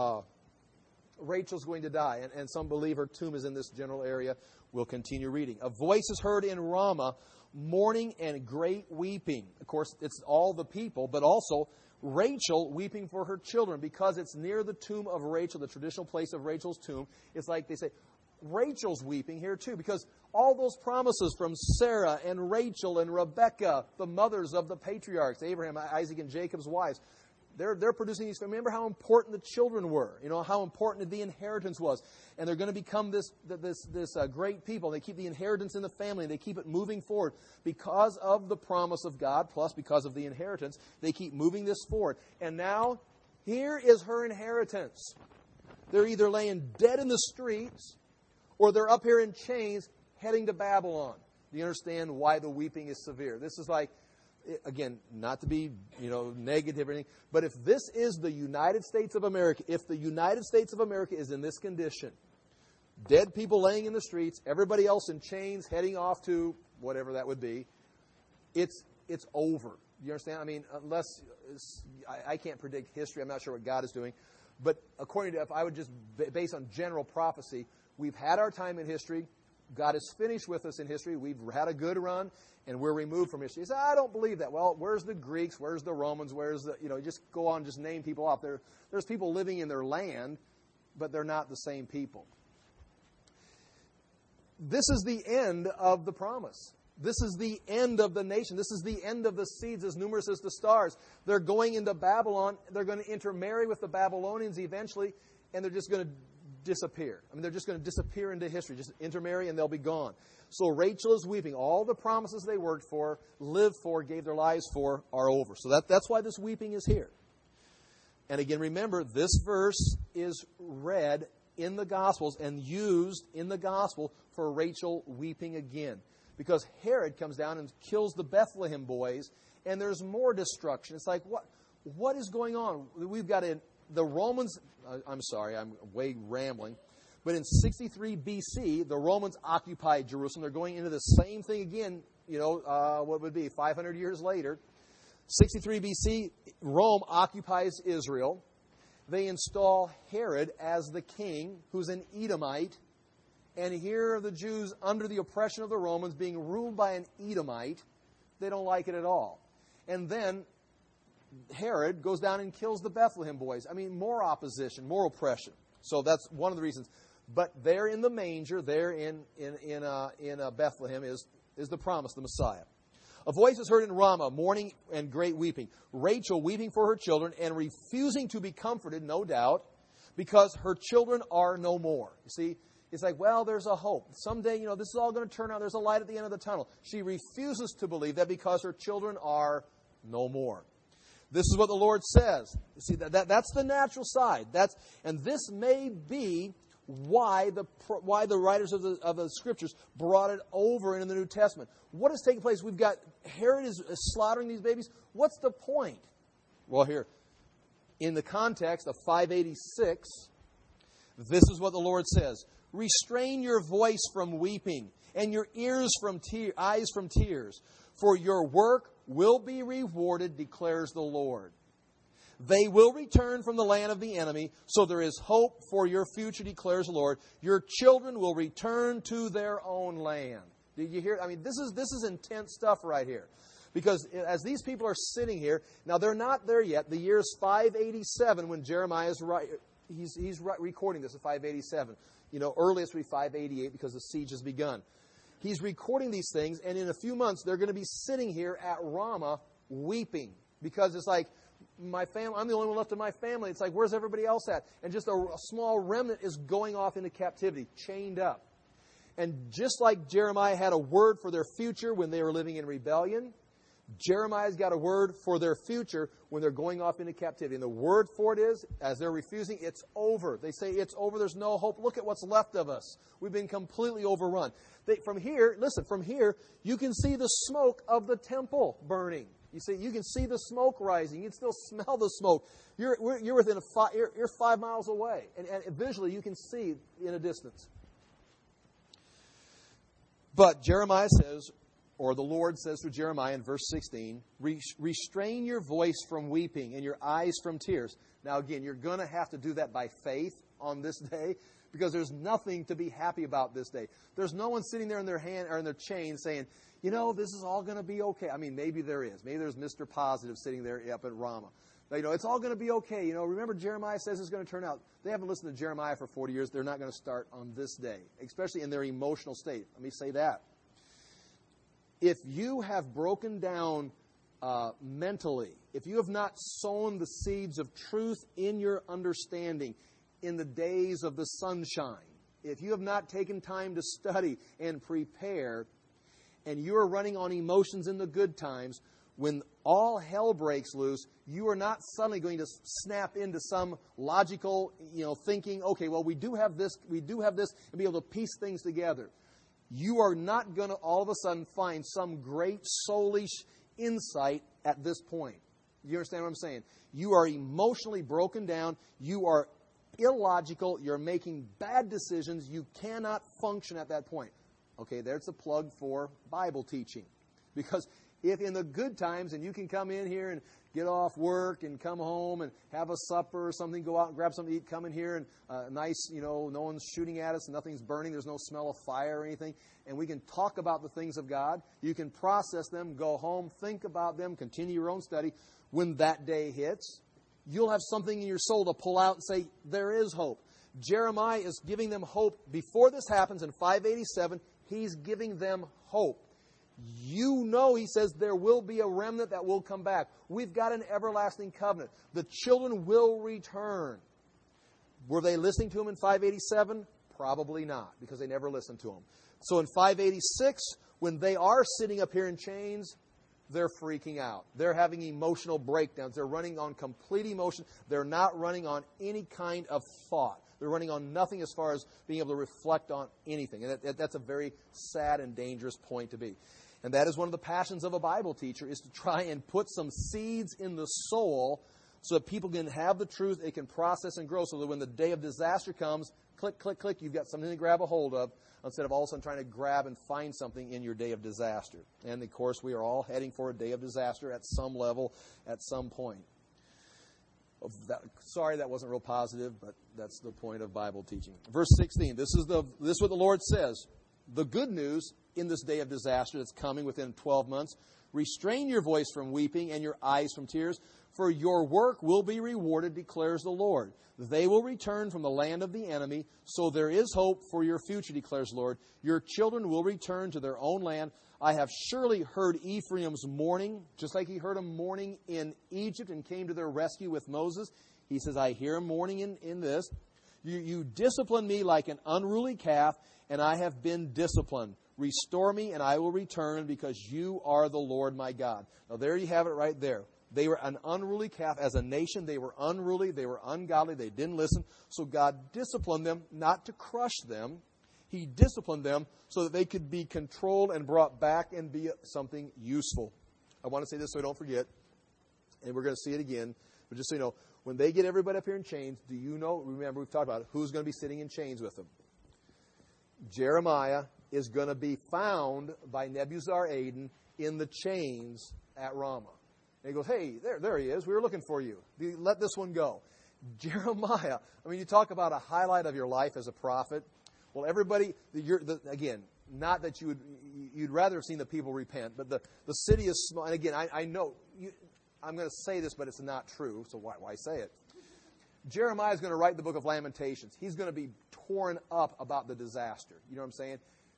Rachel's going to die, and some believe her tomb is in this general area. We'll continue reading. A voice is heard in Ramah, mourning and great weeping. Of course, it's all the people, but also Rachel weeping for her children, because it's near the tomb of Rachel, the traditional place of Rachel's tomb. It's like they say, Rachel's weeping here too, because all those promises from Sarah and Rachel and Rebekah, the mothers of the patriarchs, Abraham, Isaac, and Jacob's wives, they're producing these. Remember how important the children were. How important the inheritance was, and they're going to become this great people. They keep the inheritance in the family. They keep it moving forward because of the promise of God, plus because of the inheritance. They keep moving this forward, and now here is her inheritance. They're either laying dead in the streets, or they're up here in chains heading to Babylon. Do you understand why the weeping is severe? This is like, again, not to be, negative or anything, but if this is the United States of America, if the United States of America is in this condition, dead people laying in the streets, everybody else in chains heading off to whatever that would be, it's over. Do you understand? I mean, unless, I can't predict history, I'm not sure what God is doing, but according to, if I would just, based on general prophecy, we've had our time in history. God is finished with us in history. We've had a good run, and we're removed from history. You say, I don't believe that. Well, where's the Greeks? Where's the Romans? Where's the, just go on, just name people off. There's people living in their land, but they're not the same people. This is the end of the promise. This is the end of the nation. This is the end of the seeds as numerous as the stars. They're going into Babylon. They're going to intermarry with the Babylonians eventually, and they're just going to disappear. I mean, they're just going to disappear into history, just intermarry and they'll be gone. So Rachel is weeping. All the promises they worked for, lived for, gave their lives for, are over. So that's why this weeping is here. And again, remember, this verse is read in the Gospels and used in the Gospel for Rachel weeping again. Because Herod comes down and kills the Bethlehem boys, and there's more destruction. It's like, what is going on? We've got the Romans, I'm sorry, I'm way rambling, but in 63 BC, the Romans occupied Jerusalem. They're going into the same thing again, what would be 500 years later. 63 BC, Rome occupies Israel. They install Herod as the king, who's an Edomite. And here are the Jews under the oppression of the Romans being ruled by an Edomite. They don't like it at all. And then Herod goes down and kills the Bethlehem boys. I mean, more opposition, more oppression. So that's one of the reasons. But there in the manger, there in Bethlehem is the promise, the Messiah. A voice is heard in Ramah, mourning and great weeping. Rachel weeping for her children and refusing to be comforted, no doubt, because her children are no more. You see, it's like, well, there's a hope. Someday, this is all going to turn out. There's a light at the end of the tunnel. She refuses to believe that because her children are no more. This is what the Lord says. You see, that's the natural side. And this may be why the writers of the Scriptures brought it over into the New Testament. What is taking place? We've got Herod is slaughtering these babies. What's the point? Well, here, in the context of 586, this is what the Lord says. Restrain your voice from weeping and your eyes from tears, for your work will be rewarded, declares the Lord. They will return from the land of the enemy, so there is hope for your future, declares the Lord. Your children will return to their own land. Did you hear? I mean, this is intense stuff right here. Because as these people are sitting here, now they're not there yet. The year is 587 when Jeremiah is he's recording this at 587. Earliest would be 588 because the siege has begun. He's recording these things, and in a few months, they're going to be sitting here at Ramah weeping. Because it's like, my family, I'm the only one left in my family. It's like, where's everybody else at? And just a small remnant is going off into captivity, chained up. And just like Jeremiah had a word for their future when they were living in rebellion, Jeremiah's got a word for their future when they're going off into captivity. And the word for it is, as they're refusing, it's over. They say, it's over, there's no hope. Look at what's left of us. We've been completely overrun. From here, you can see the smoke of the temple burning. You can see the smoke rising. You can still smell the smoke. You're within you're 5 miles away. And visually, you can see in a distance. But Jeremiah says, or the Lord says through Jeremiah in verse 16, restrain your voice from weeping and your eyes from tears. Now again, you're going to have to do that by faith on this day because there's nothing to be happy about this day. There's no one sitting there in their hand or in their chain saying, this is all going to be okay. I mean, maybe there is. Maybe there's Mr. Positive sitting there up at Ramah. But, it's all going to be okay. Remember Jeremiah says it's going to turn out. They haven't listened to Jeremiah for 40 years. They're not going to start on this day, especially in their emotional state. Let me say that. If you have broken down mentally, if you have not sown the seeds of truth in your understanding in the days of the sunshine, if you have not taken time to study and prepare, and you are running on emotions in the good times, when all hell breaks loose, you are not suddenly going to snap into some logical, thinking, okay, well, we do have this, and be able to piece things together. You are not going to all of a sudden find some great soulish insight at this point. You understand what I'm saying? You are emotionally broken down. You are illogical. You're making bad decisions. You cannot function at that point. Okay, there's a plug for Bible teaching. Because if in the good times, and you can come in here and get off work and come home and have a supper or something, go out and grab something to eat, come in here and nice, no one's shooting at us, nothing's burning, there's no smell of fire or anything, and we can talk about the things of God. You can process them, go home, think about them, continue your own study. When that day hits, you'll have something in your soul to pull out and say, there is hope. Jeremiah is giving them hope. Before this happens in 587, he's giving them hope. He says, there will be a remnant that will come back. We've got an everlasting covenant. The children will return. Were they listening to him in 587? Probably not, because they never listened to him. So in 586, when they are sitting up here in chains, they're freaking out. They're having emotional breakdowns. They're running on complete emotion. They're not running on any kind of thought. They're running on nothing as far as being able to reflect on anything. And that's a very sad and dangerous point to be. And that is one of the passions of a Bible teacher, is to try and put some seeds in the soul so that people can have the truth, they can process and grow, so that when the day of disaster comes, click, click, click, you've got something to grab a hold of, instead of all of a sudden trying to grab and find something in your day of disaster. And, of course, we are all heading for a day of disaster at some level, at some point. Sorry, that wasn't real positive, but that's the point of Bible teaching. Verse 16, this is what the Lord says. The good news in this day of disaster that's coming within 12 months, restrain your voice from weeping and your eyes from tears, for your work will be rewarded, declares the Lord. They will return from the land of the enemy, so there is hope for your future, declares the Lord. Your children will return to their own land. I have surely heard Ephraim's mourning, just like he heard him mourning in Egypt and came to their rescue with Moses. He says, I hear him mourning in this. You discipline me like an unruly calf, and I have been disciplined. Restore me, and I will return, because you are the Lord my God. Now, there you have it right there. They were an unruly calf. As a nation, they were unruly. They were ungodly. They didn't listen. So God disciplined them, not to crush them. He disciplined them so that they could be controlled and brought back and be something useful. I want to say this so I don't forget, and we're going to see it again. But just so you know, when they get everybody up here in chains, do you know, remember we've talked about it, who's going to be sitting in chains with them? Jeremiah is going to be found by Nebuzaradan in the chains at Ramah. And he goes, hey, there he is. We were looking for you. Let this one go. Jeremiah, I mean, you talk about a highlight of your life as a prophet. Well, everybody, again, not that you'd rather have seen the people repent, but the city is small. And again, I know, I'm going to say this, but it's not true, so why say it? Jeremiah is going to write the book of Lamentations. He's going to be torn up about the disaster. You know what I'm saying?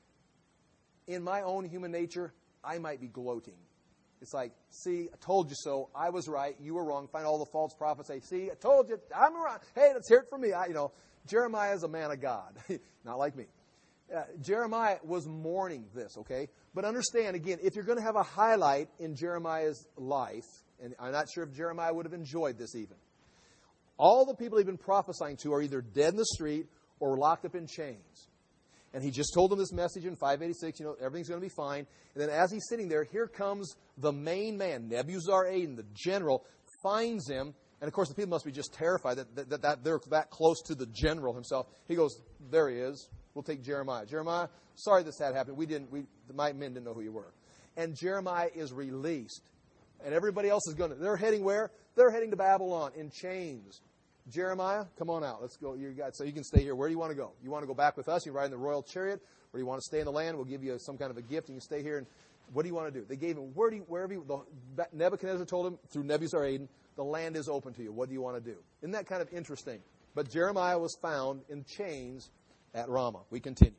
In my own human nature, I might be gloating. It's like, see, I told you so. I was right. You were wrong. Find all the false prophets. Say, see, I told you. I'm wrong. Hey, let's hear it from me. Jeremiah is a man of God. Not like me. Jeremiah was mourning this, okay? But understand, again, if you're going to have a highlight in Jeremiah's life, and I'm not sure if Jeremiah would have enjoyed this even, all the people he'd been prophesying to are either dead in the street or locked up in chains. And he just told them this message in 586, everything's going to be fine. And then as he's sitting there, here comes the main man, Nebuzaradan, the general, finds him. And of course, the people must be just terrified that they're that close to the general himself. He goes, there he is. We'll take Jeremiah. Jeremiah, sorry this had happened. My men didn't know who you were. And Jeremiah is released. And everybody else is going to, they're heading where? They're heading to Babylon in chains. Jeremiah, come on out. Let's go. So you can stay here. Where do you want to go? You want to go back with us? You ride in the royal chariot? Or do you want to stay in the land? We'll give you some kind of a gift and you stay here. And what do you want to do? They gave him, Nebuchadnezzar told him through Nebuzaradan, the land is open to you. What do you want to do? Isn't that kind of interesting? But Jeremiah was found in chains at Ramah. We continue.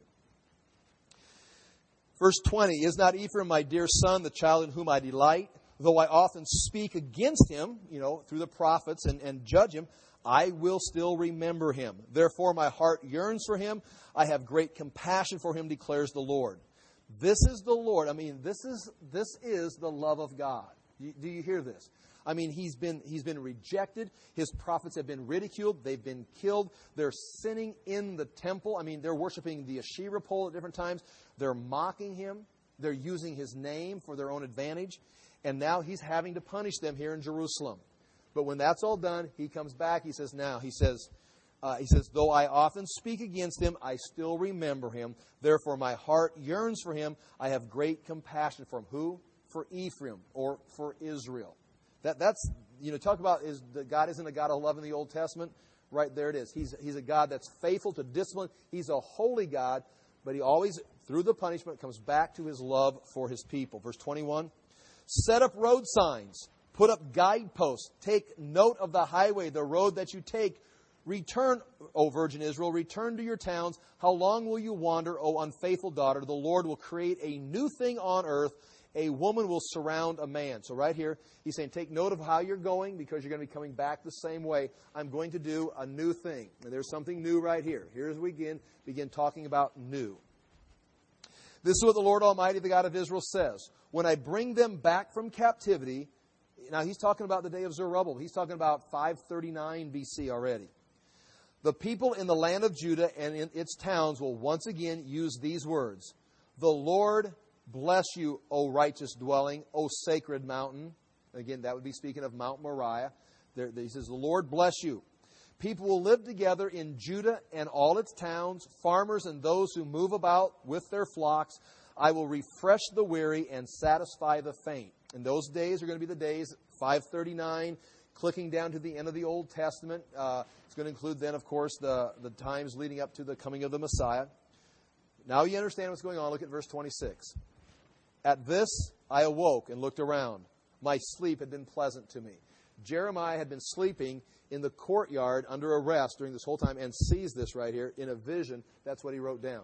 Verse 20, is not Ephraim my dear son, the child in whom I delight? Though I often speak against him, through the prophets and judge him, I will still remember him. Therefore my heart yearns for him. I have great compassion for him, declares the Lord. This is the Lord. I mean, this is the love of God. Do you hear this? I mean, he's been rejected. His prophets have been ridiculed. They've been killed. They're sinning in the temple. I mean, they're worshiping the Asherah pole at different times. They're mocking him. They're using his name for their own advantage. And now he's having to punish them here in Jerusalem. But when that's all done, he comes back. He says, though I often speak against him, I still remember him. Therefore, my heart yearns for him. I have great compassion for him. Who? For Ephraim, or for Israel. That's talk about God isn't a God of love in the Old Testament. Right there it is. He's a God that's faithful to discipline. He's a holy God, but he always, through the punishment, comes back to his love for his people. Verse 21, set up road signs. Put up guideposts. Take note of the highway, the road that you take. Return, O Virgin Israel, return to your towns. How long will you wander, O unfaithful daughter? The Lord will create a new thing on earth. a woman will surround a man. So right here, he's saying, take note of how you're going because you're going to be coming back the same way. I'm going to do a new thing. And there's something new right here. Here's we begin talking about new. This is what the Lord Almighty, the God of Israel, says. When I bring them back from captivity, now he's talking about the day of Zerubbabel. He's talking about 539 BC already. The people in the land of Judah and in its towns will once again use these words. The Lord bless you, O righteous dwelling, O sacred mountain. Again, that would be speaking of Mount Moriah. He says, the Lord bless you. People will live together in Judah and all its towns, farmers and those who move about with their flocks. I will refresh the weary and satisfy the faint. And those days are going to be the days, 539, clicking down to the end of the Old Testament. It's going to include then, of course, the times leading up to the coming of the Messiah. Now you understand what's going on. Look at verse 26. At this I awoke and looked around. My sleep had been pleasant to me. Jeremiah had been sleeping in the courtyard under arrest during this whole time and sees this right here in a vision. That's what he wrote down.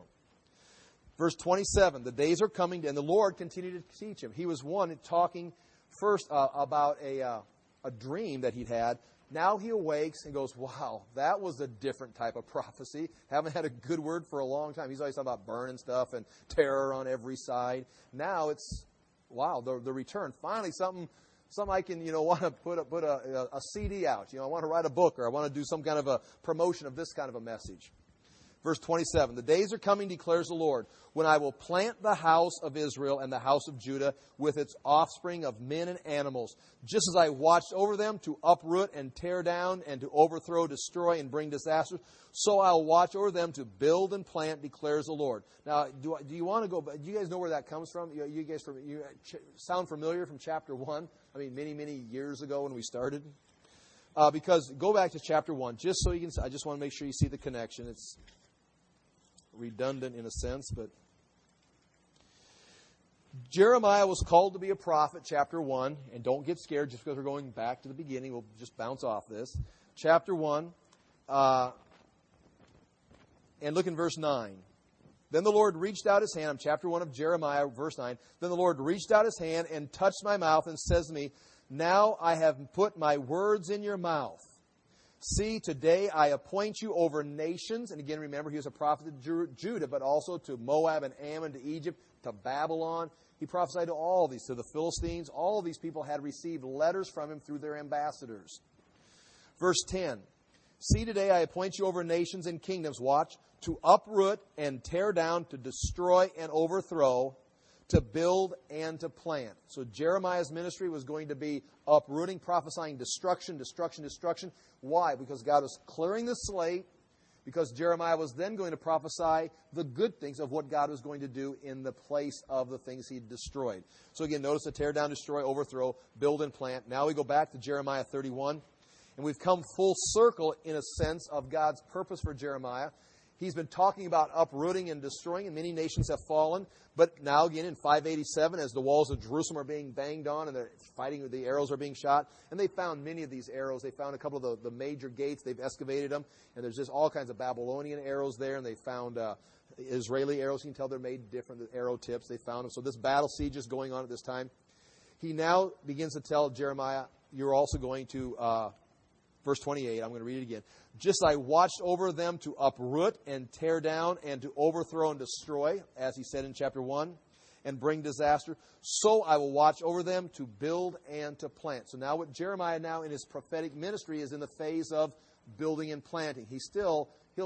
Verse 27, the days are coming, and the Lord continued to teach him. He was one talking first about a dream that he'd had. Now he awakes and goes, wow, that was a different type of prophecy. Haven't had a good word for a long time. He's always talking about burning stuff and terror on every side. Now it's, wow, the return. Finally, something I can, want to put a CD out. I want to write a book, or I want to do some kind of a promotion of this kind of a message. Verse 27, the days are coming, declares the Lord, when I will plant the house of Israel and the house of Judah with its offspring of men and animals, just as I watched over them to uproot and tear down and to overthrow, destroy, and bring disaster, so I'll watch over them to build and plant, declares the Lord. Now, do you want to go, do you guys know where that comes from? You guys sound familiar from chapter 1? I mean, many, many years ago when we started. Because go back to chapter 1, just so you can, I just want to make sure you see the connection. It's redundant in a sense, but Jeremiah was called to be a prophet, chapter 1, and don't get scared just because we're going back to the beginning. We'll just bounce off this. Chapter 1, and look in verse 9. Then the Lord reached out his hand, I'm chapter 1 of Jeremiah, verse 9. Then the Lord reached out his hand and touched my mouth and says to me, now I have put my words in your mouth. See, today I appoint you over nations. And again, remember, he was a prophet to Judah, but also to Moab and Ammon, to Egypt, to Babylon. He prophesied to all these, to the Philistines. All of these people had received letters from him through their ambassadors. Verse 10. See, today I appoint you over nations and kingdoms, watch, to uproot and tear down, to destroy and overthrow, to build and to plant. So Jeremiah's ministry was going to be uprooting, prophesying destruction, destruction, destruction. Why? Because God was clearing the slate, because Jeremiah was then going to prophesy the good things of what God was going to do in the place of the things he destroyed. So again, notice the tear down, destroy, overthrow, build and plant. Now we go back to Jeremiah 31, and we've come full circle in a sense of God's purpose for Jeremiah. He's been talking about uprooting and destroying, and many nations have fallen. But now again in 587, as the walls of Jerusalem are being banged on and they're fighting, the arrows are being shot, and they found many of these arrows. They found a couple of the major gates. They've excavated them, and there's just all kinds of Babylonian arrows there, and they found Israeli arrows. You can tell they're made different, the arrow tips. They found them. So this battle siege is going on at this time. He now begins to tell Jeremiah, you're also going to... Verse 28, I'm going to read it again. Just I watched over them to uproot and tear down and to overthrow and destroy, as he said in chapter 1, and bring disaster. So I will watch over them to build and to plant. So now what Jeremiah now in his prophetic ministry is in the phase of building and planting. He's still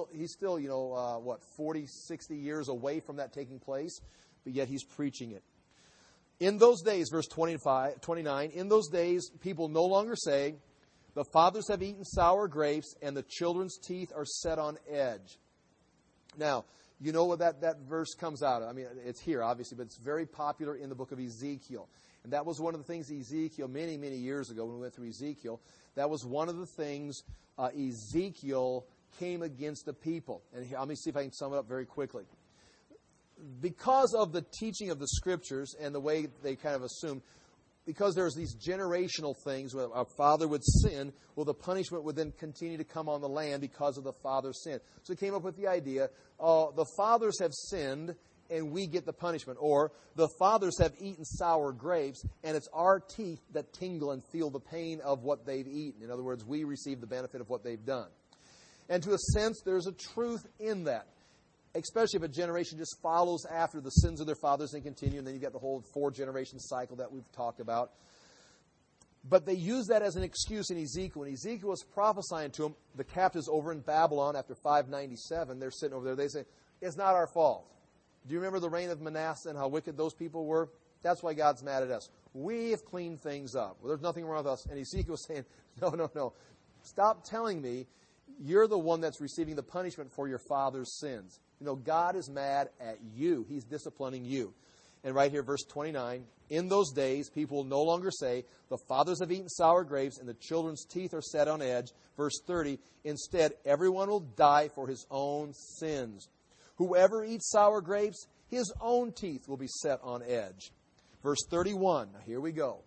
40, 60 years away from that taking place, but yet he's preaching it. In those days, verse 29, in those days people no longer say, the fathers have eaten sour grapes, and the children's teeth are set on edge. Now, you know what that verse comes out of. I mean, it's here, obviously, but it's very popular in the book of Ezekiel. And that was one of the things Ezekiel, many, many years ago when we went through Ezekiel, that was one of the things Ezekiel came against the people. And here, let me see if I can sum it up very quickly. Because of the teaching of the Scriptures and the way they kind of assumed, because there's these generational things where a father would sin, well, the punishment would then continue to come on the land because of the father's sin. So he came up with the idea, the fathers have sinned, and we get the punishment. Or the fathers have eaten sour grapes, and it's our teeth that tingle and feel the pain of what they've eaten. In other words, we receive the benefit of what they've done. And to a sense, there's a truth in that, especially if a generation just follows after the sins of their fathers and continue, and then you've got the whole 4-generation cycle that we've talked about. But they use that as an excuse in Ezekiel. When Ezekiel was prophesying to them, the captives over in Babylon after 597, they're sitting over there, they say, it's not our fault. Do you remember the reign of Manasseh and how wicked those people were? That's why God's mad at us. We have cleaned things up. Well, there's nothing wrong with us. And Ezekiel was saying, no. Stop telling me you're the one that's receiving the punishment for your father's sins. God is mad at you. He's disciplining you. And right here, verse 29, in those days, people will no longer say, the fathers have eaten sour grapes and the children's teeth are set on edge. Verse 30, instead, everyone will die for his own sins. Whoever eats sour grapes, his own teeth will be set on edge. Verse 31, now here we go.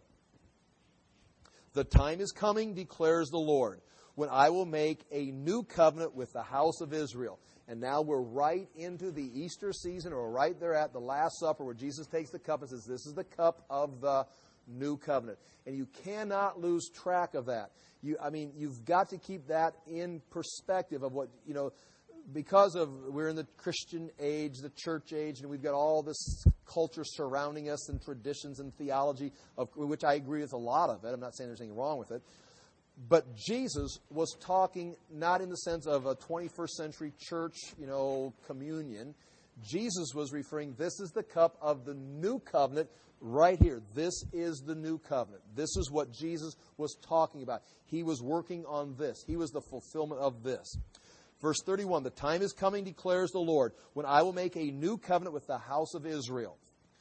The time is coming, declares the Lord, when I will make a new covenant with the house of Israel. And now we're right into the Easter season, or right there at the Last Supper, where Jesus takes the cup and says, this is the cup of the new covenant. And you cannot lose track of that. You've got to keep that in perspective of what, because we're in the Christian age, the church age, and we've got all this culture surrounding us and traditions and theology, of which I agree with a lot of it. I'm not saying there's anything wrong with it. But Jesus was talking not in the sense of a 21st century church, communion. Jesus was referring, this is the cup of the new covenant right here. This is the new covenant. This is what Jesus was talking about. He was working on this. He was the fulfillment of this. Verse 31, the time is coming, declares the Lord, when I will make a new covenant with the house of Israel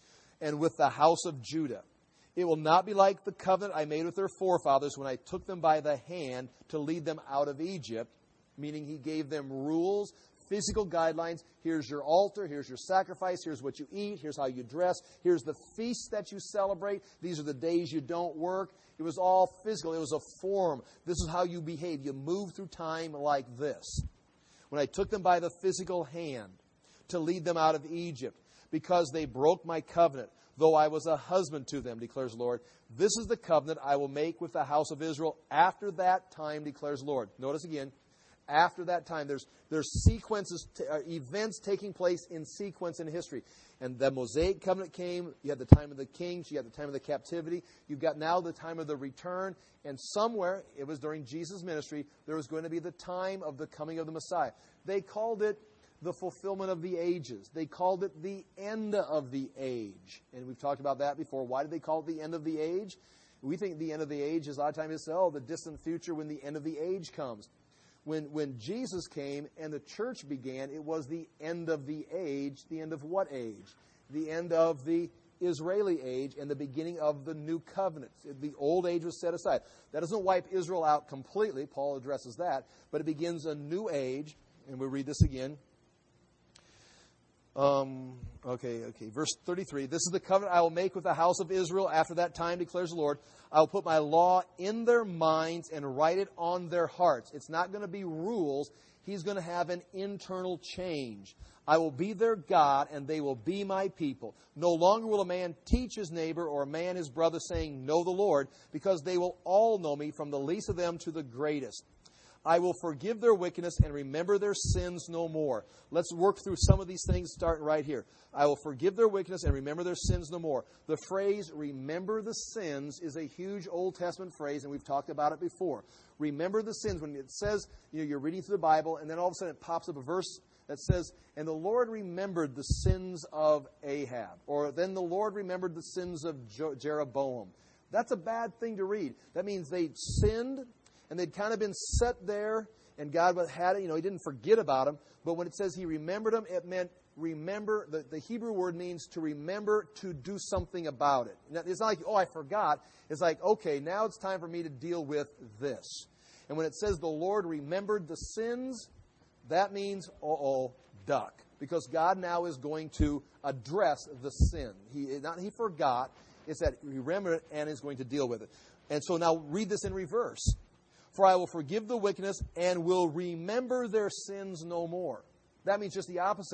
and with the house of Judah. It will not be like the covenant I made with their forefathers when I took them by the hand to lead them out of Egypt, meaning He gave them rules, physical guidelines. Here's your altar, here's your sacrifice, here's what you eat, here's how you dress, here's the feasts that you celebrate, these are the days you don't work. It was all physical. It was a form. This is how you behave. You move through time like this. When I took them by the physical hand to lead them out of Egypt, because they broke my covenant, though I was a husband to them, declares the Lord. This is the covenant I will make with the house of Israel after that time, declares the Lord. Notice again, after that time, there's sequences, events taking place in sequence in history. And the Mosaic covenant came. You had the time of the kings. You had the time of the captivity. You've got now the time of the return. And somewhere, it was during Jesus' ministry, there was going to be the time of the coming of the Messiah. They called it the fulfillment of the ages. They called it the end of the age. And we've talked about that before. Why did they call it the end of the age? We think the end of the age is a lot of times the distant future when the end of the age comes. When Jesus came and the church began, it was the end of the age. The end of what age? The end of the Israeli age and the beginning of the new covenant. The old age was set aside. That doesn't wipe Israel out completely. Paul addresses that. But it begins a new age. And we'll read this again. Verse 33. This is the covenant I will make with the house of Israel after that time, declares the Lord. I will put my law in their minds and write it on their hearts. It's not going to be rules. He's going to have an internal change. I will be their God, and they will be my people. No longer will a man teach his neighbor or a man his brother, saying, know the Lord, because they will all know me, from the least of them to the greatest. I will forgive their wickedness and remember their sins no more. Let's work through some of these things starting right here. I will forgive their wickedness and remember their sins no more. The phrase, remember the sins, is a huge Old Testament phrase, and we've talked about it before. Remember the sins. When it says, you're reading through the Bible, and then all of a sudden it pops up a verse that says, and the Lord remembered the sins of Ahab. Or then the Lord remembered the sins of Jeroboam. That's a bad thing to read. That means they sinned, and they'd kind of been set there, and God had it. He didn't forget about them. But when it says He remembered them, it meant remember. The Hebrew word means to remember, to do something about it. It's not like, I forgot. It's like, okay, now it's time for me to deal with this. And when it says the Lord remembered the sins, that means, duck. Because God now is going to address the sin. He forgot. It's that He remembered it and is going to deal with it. And so now read this in reverse. For I will forgive the wickedness and will remember their sins no more. That means just the opposite.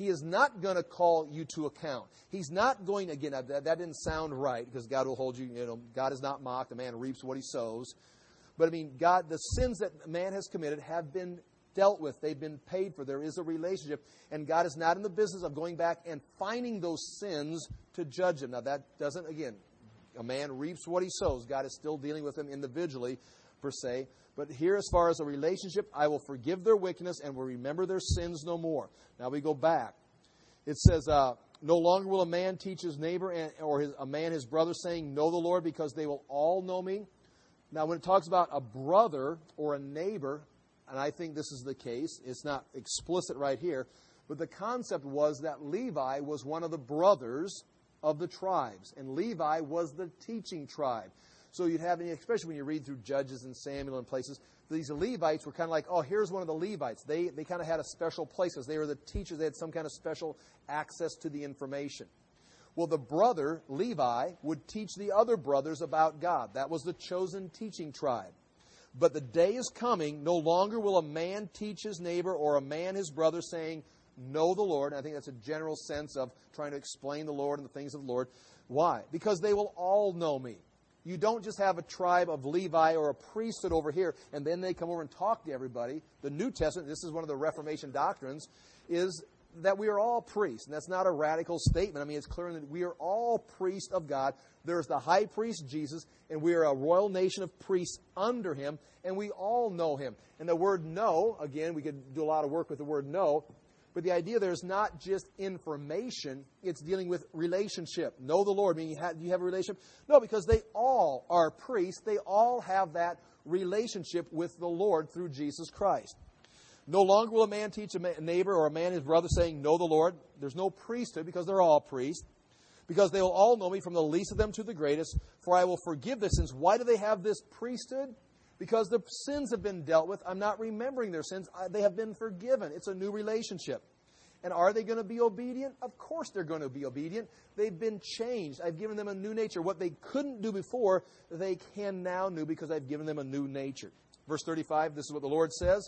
He is not going to call you to account. He's not going, again, that didn't sound right, because God will hold you, God is not mocked. A man reaps what he sows. But I mean, God, the sins that man has committed have been dealt with. They've been paid for. There is a relationship. And God is not in the business of going back and finding those sins to judge them. Now, that doesn't, again, a man reaps what he sows. God is still dealing with him individually, per se. But here, as far as a relationship, I will forgive their wickedness and will remember their sins no more. Now we go back. It says, no longer will a man teach his neighbor a man his brother, saying, know the Lord, because they will all know me. Now, when it talks about a brother or a neighbor, and I think this is the case, it's not explicit right here, but the concept was that Levi was one of the brothers of the tribes, and Levi was the teaching tribe. So you'd have, especially when you read through Judges and Samuel and places, these Levites were kind of like, oh, here's one of the Levites. They kind of had a special place because they were the teachers. They had some kind of special access to the information. Well, the brother, Levi, would teach the other brothers about God. That was the chosen teaching tribe. But the day is coming, no longer will a man teach his neighbor or a man his brother, saying, know the Lord. And I think that's a general sense of trying to explain the Lord and the things of the Lord. Why? Because they will all know me. You don't just have a tribe of Levi or a priesthood over here, and then they come over and talk to everybody. The New Testament, this is one of the Reformation doctrines, is that we are all priests. And that's not a radical statement. I mean, it's clear that we are all priests of God. There's the high priest, Jesus, and we are a royal nation of priests under him, and we all know him. And the word know, again, we could do a lot of work with the word know, but the idea there is not just information, it's dealing with relationship. Know the Lord, meaning do you have a relationship? No, because they all are priests. They all have that relationship with the Lord through Jesus Christ. No longer will a man teach a neighbor or a man his brother, saying, know the Lord. There's no priesthood because they're all priests. Because they will all know me, from the least of them to the greatest, for I will forgive their sins. Why do they have this priesthood? Because the sins have been dealt with. I'm not remembering their sins. They have been forgiven. It's a new relationship. And are they going to be obedient? Of course they're going to be obedient. They've been changed. I've given them a new nature. What they couldn't do before, they can now do because I've given them a new nature. Verse 35, this is what the Lord says.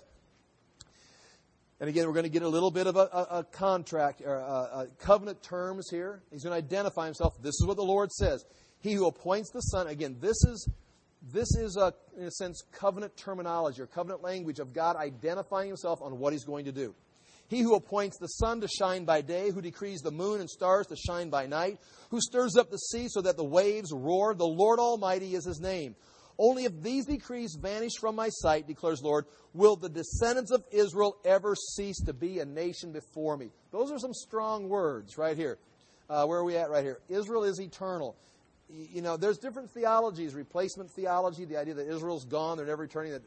And again, we're going to get a little bit of a contract, or covenant terms here. He's going to identify himself. This is what the Lord says. He who appoints the Son, again, this is in a sense, covenant terminology or covenant language of God identifying himself on what he's going to do. He who appoints the sun to shine by day, who decrees the moon and stars to shine by night, who stirs up the sea so that the waves roar, the Lord Almighty is his name. Only if these decrees vanish from my sight, declares the Lord, will the descendants of Israel ever cease to be a nation before me. Those are some strong words right here. Where are we at right here? Israel is eternal. You know, there's different theologies, replacement theology, the idea that Israel's gone, they're never returning.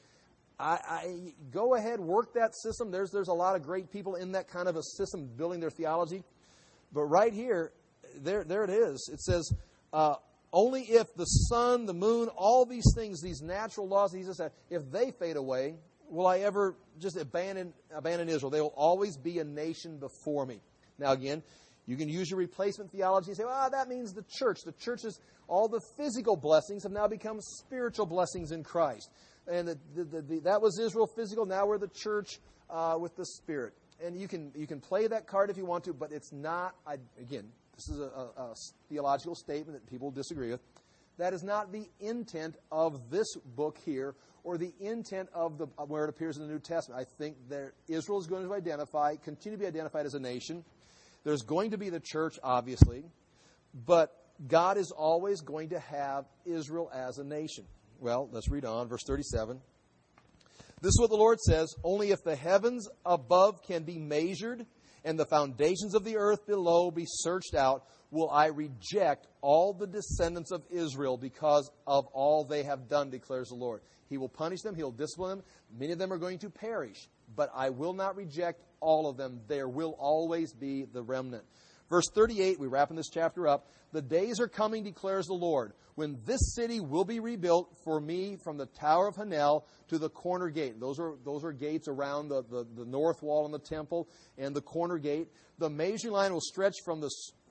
I go ahead, work that system. There's a lot of great people in that kind of a system building their theology. But right here, there it is. It says, only if the sun, the moon, all these things, these natural laws, if they fade away, will I ever just abandon Israel? They will always be a nation before me. Now again, you can use your replacement theology and say, well, that means the church. The church is, all the physical blessings have now become spiritual blessings in Christ. And that was Israel physical. Now we're the church with the Spirit. And you can play that card if you want to, but it's not, again, this is a theological statement that people disagree with. That is not the intent of this book here or the intent of where it appears in the New Testament. I think that Israel is going to continue to be identified as a nation. There's going to be the church, obviously, but God is always going to have Israel as a nation. Well, let's read on, verse 37. This is what the Lord says, only if the heavens above can be measured and the foundations of the earth below be searched out, will I reject all the descendants of Israel because of all they have done, declares the Lord. He will punish them, he'll discipline them. Many of them are going to perish, but I will not reject all of them. There will always be the remnant. Verse 38, we're wrapping this chapter up. The days are coming, declares the Lord, when this city will be rebuilt for me from the Tower of Hanel to the corner gate. Those are gates around the north wall in the temple and the corner gate. The measuring line will stretch the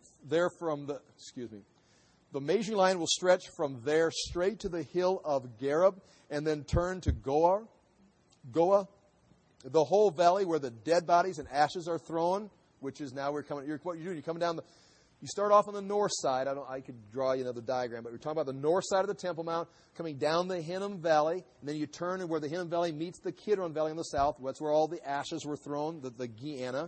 measuring line will stretch from there straight to the hill of Gareb and then turn to Goa, the whole valley where the dead bodies and ashes are thrown, which is now what you're doing. You're coming down you start off on the north side. I could draw you another diagram, but we're talking about the north side of the Temple Mount, coming down the Hinnom Valley, and then you turn where the Hinnom Valley meets the Kidron Valley on the south. That's where all the ashes were thrown, the Gehenna.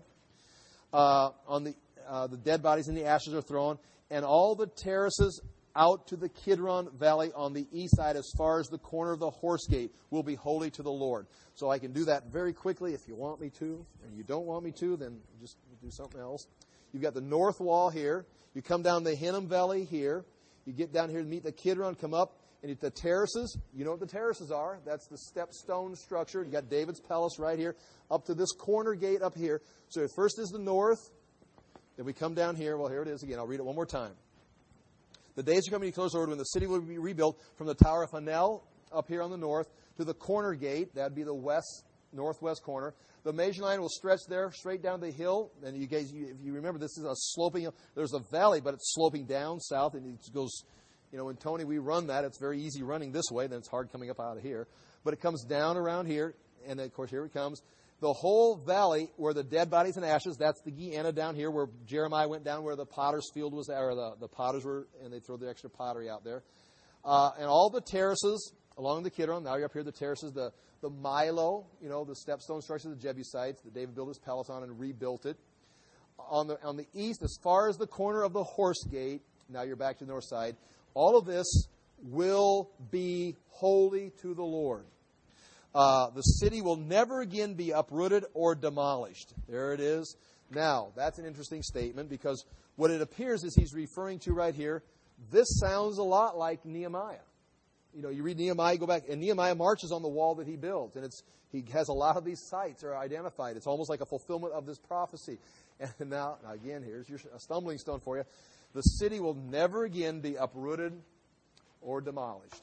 On the dead bodies and the ashes are thrown, and all the terraces out to the Kidron Valley on the east side as far as the corner of the Horse Gate will be holy to the Lord. So I can do that very quickly if you want me to, and you don't want me to, then just do something else. You've got the north wall here. You come down the Hinnom Valley here. You get down here to meet the Kidron, come up, and at the terraces, you know what the terraces are. That's the stepstone structure. You got David's palace right here, up to this corner gate up here. So first is the north. Then we come down here. Well, here it is again. I'll read it one more time. The days are coming to close, Lord, when the city will be rebuilt from the Tower of Hanel up here on the north to the corner gate. That would be the northwest corner. The measuring line will stretch there straight down the hill. And you guys, if you remember, this is a sloping hill. There's a valley, but it's sloping down south, and it goes, in Tony, we run that. It's very easy running this way. Then it's hard coming up out of here. But it comes down around here, and of course, here it comes. The whole valley where the dead bodies and ashes, that's the Gehenna down here where Jeremiah went down where the potter's field was, or the potters were, and they throw the extra pottery out there. And all the terraces along the Kidron, now you're up here, the terraces, the Milo, the stepstone structure of the Jebusites that David built his palace on and rebuilt it. On the east, as far as the corner of the Horse Gate, now you're back to the north side, all of this will be holy to the Lord. The city will never again be uprooted or demolished. There it is. Now, that's an interesting statement because what it appears is he's referring to right here, this sounds a lot like Nehemiah. You read Nehemiah, you go back, and Nehemiah marches on the wall that he builds. And he has a lot of these sites are identified. It's almost like a fulfillment of this prophecy. And now again, here's a stumbling stone for you. The city will never again be uprooted or demolished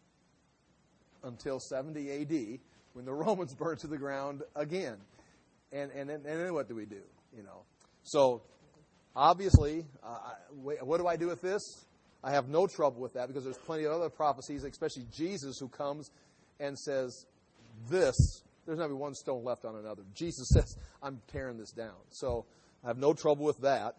until 70 A.D. when the Romans burn to the ground again. And then what do we do? So obviously, what do I do with this? I have no trouble with that because there's plenty of other prophecies, especially Jesus, who comes and says, there's not going to be one stone left on another. Jesus says, I'm tearing this down. So I have no trouble with that.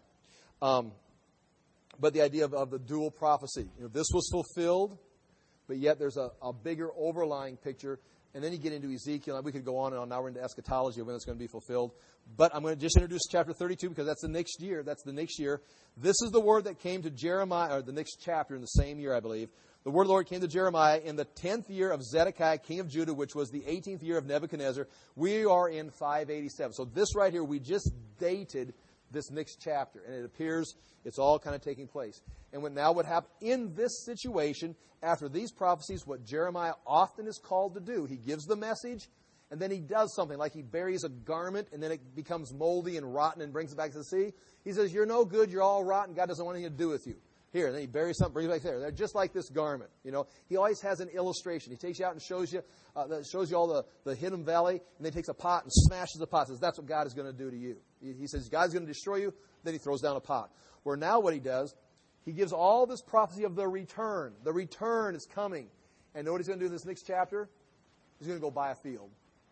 But the idea of the dual prophecy, this was fulfilled, but yet there's a bigger overlying picture. And then you get into Ezekiel, and we could go on and on. Now we're into eschatology of when it's going to be fulfilled. But I'm going to just introduce chapter 32 because that's the next year. This is the word that came to Jeremiah, or the next chapter in the same year, I believe. The word of the Lord came to Jeremiah in the 10th year of Zedekiah, king of Judah, which was the 18th year of Nebuchadnezzar. We are in 587. So this right here, we just dated this next chapter. And it appears it's all kind of taking place. And what happened in this situation, after these prophecies, what Jeremiah often is called to do, he gives the message, and then he does something, like he buries a garment, and then it becomes moldy and rotten and brings it back to the sea. He says, you're no good, you're all rotten, God doesn't want anything to do with you. Here, and then he buries something, brings it back there. They're just like this garment. He always has an illustration. He takes you out and shows you all the Hinnom Valley, and then he takes a pot and smashes the pot. Says that's what God is going to do to you. He says God's going to destroy you. Then he throws down a pot. Where now what he does, he gives all this prophecy of the return. The return is coming, and know what he's going to do in this next chapter? He's going to go buy a field.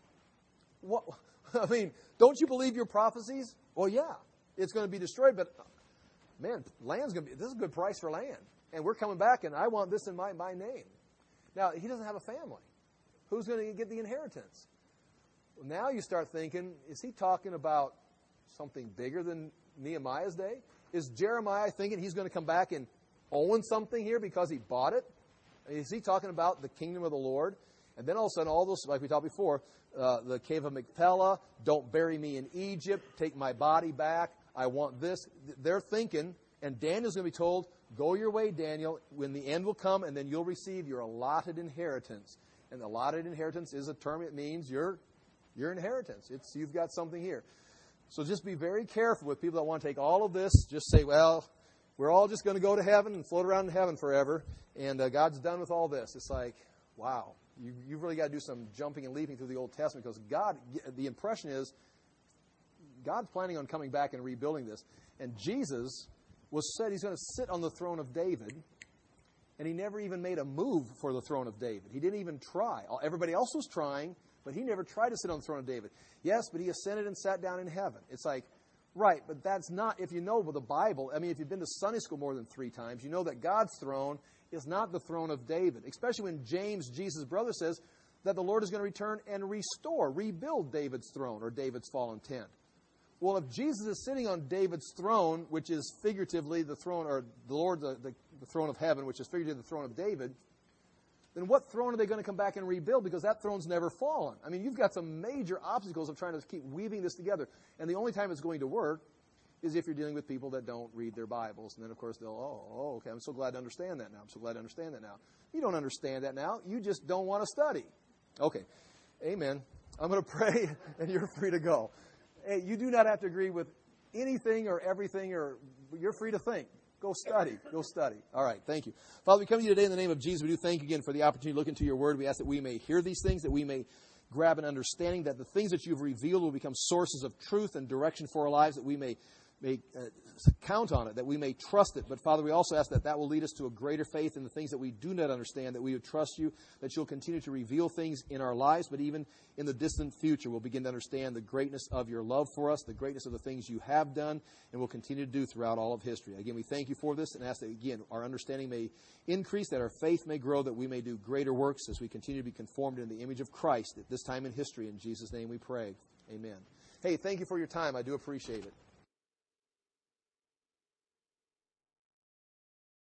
What? I mean, don't you believe your prophecies? Well, yeah, it's going to be destroyed, but man, this is a good price for land. And we're coming back, and I want this in my name. Now, he doesn't have a family. Who's going to get the inheritance? Well, now you start thinking, is he talking about something bigger than Nehemiah's day? Is Jeremiah thinking he's going to come back and own something here because he bought it? Is he talking about the kingdom of the Lord? And then all of a sudden, all those, like we talked before, the cave of Machpelah, don't bury me in Egypt, take my body back, I want this. They're thinking, and Daniel's going to be told, go your way, Daniel, when the end will come, and then you'll receive your allotted inheritance. And the allotted inheritance is a term, it means your inheritance. You've got something here. So just be very careful with people that want to take all of this, just say, well, we're all just going to go to heaven and float around in heaven forever, and God's done with all this. It's like, wow, you've really got to do some jumping and leaping through the Old Testament because the impression is God's planning on coming back and rebuilding this. And Jesus said he's going to sit on the throne of David, and he never even made a move for the throne of David. He didn't even try. Everybody else was trying, but he never tried to sit on the throne of David. Yes, but he ascended and sat down in heaven. It's like, Right, but that's not, if you know the Bible, I mean, if you've been to Sunday school more than 3 times, you know that God's throne is not the throne of David. Especially when James, Jesus' brother, says that the Lord is going to return and rebuild David's throne or David's fallen tent. Well, if Jesus is sitting on David's throne, which is figuratively the throne, or the Lord, the throne of heaven, which is figuratively the throne of David, then what throne are they going to come back and rebuild? Because that throne's never fallen. I mean, you've got some major obstacles of trying to keep weaving this together. And the only time it's going to work is if you're dealing with people that don't read their Bibles. And then, of course, they'll, okay, I'm so glad to understand that now. I'm so glad to understand that now. You don't understand that now. You just don't want to study. Okay, amen. I'm going to pray, and you're free to go. Hey, you do not have to agree with anything or everything, or you're free to think. Go study. Go study. All right. Thank you. Father, we come to you today in the name of Jesus. We do thank you again for the opportunity to look into your word. We ask that we may hear these things, that we may grab an understanding, that the things that you've revealed will become sources of truth and direction for our lives, that we may count on it, that we may trust it. But, Father, we also ask that will lead us to a greater faith in the things that we do not understand, that we would trust you, that you'll continue to reveal things in our lives, but even in the distant future, we'll begin to understand the greatness of your love for us, the greatness of the things you have done, and will continue to do throughout all of history. Again, we thank you for this and ask that, again, our understanding may increase, that our faith may grow, that we may do greater works as we continue to be conformed in the image of Christ at this time in history. In Jesus' name we pray. Amen. Hey, thank you for your time. I do appreciate it.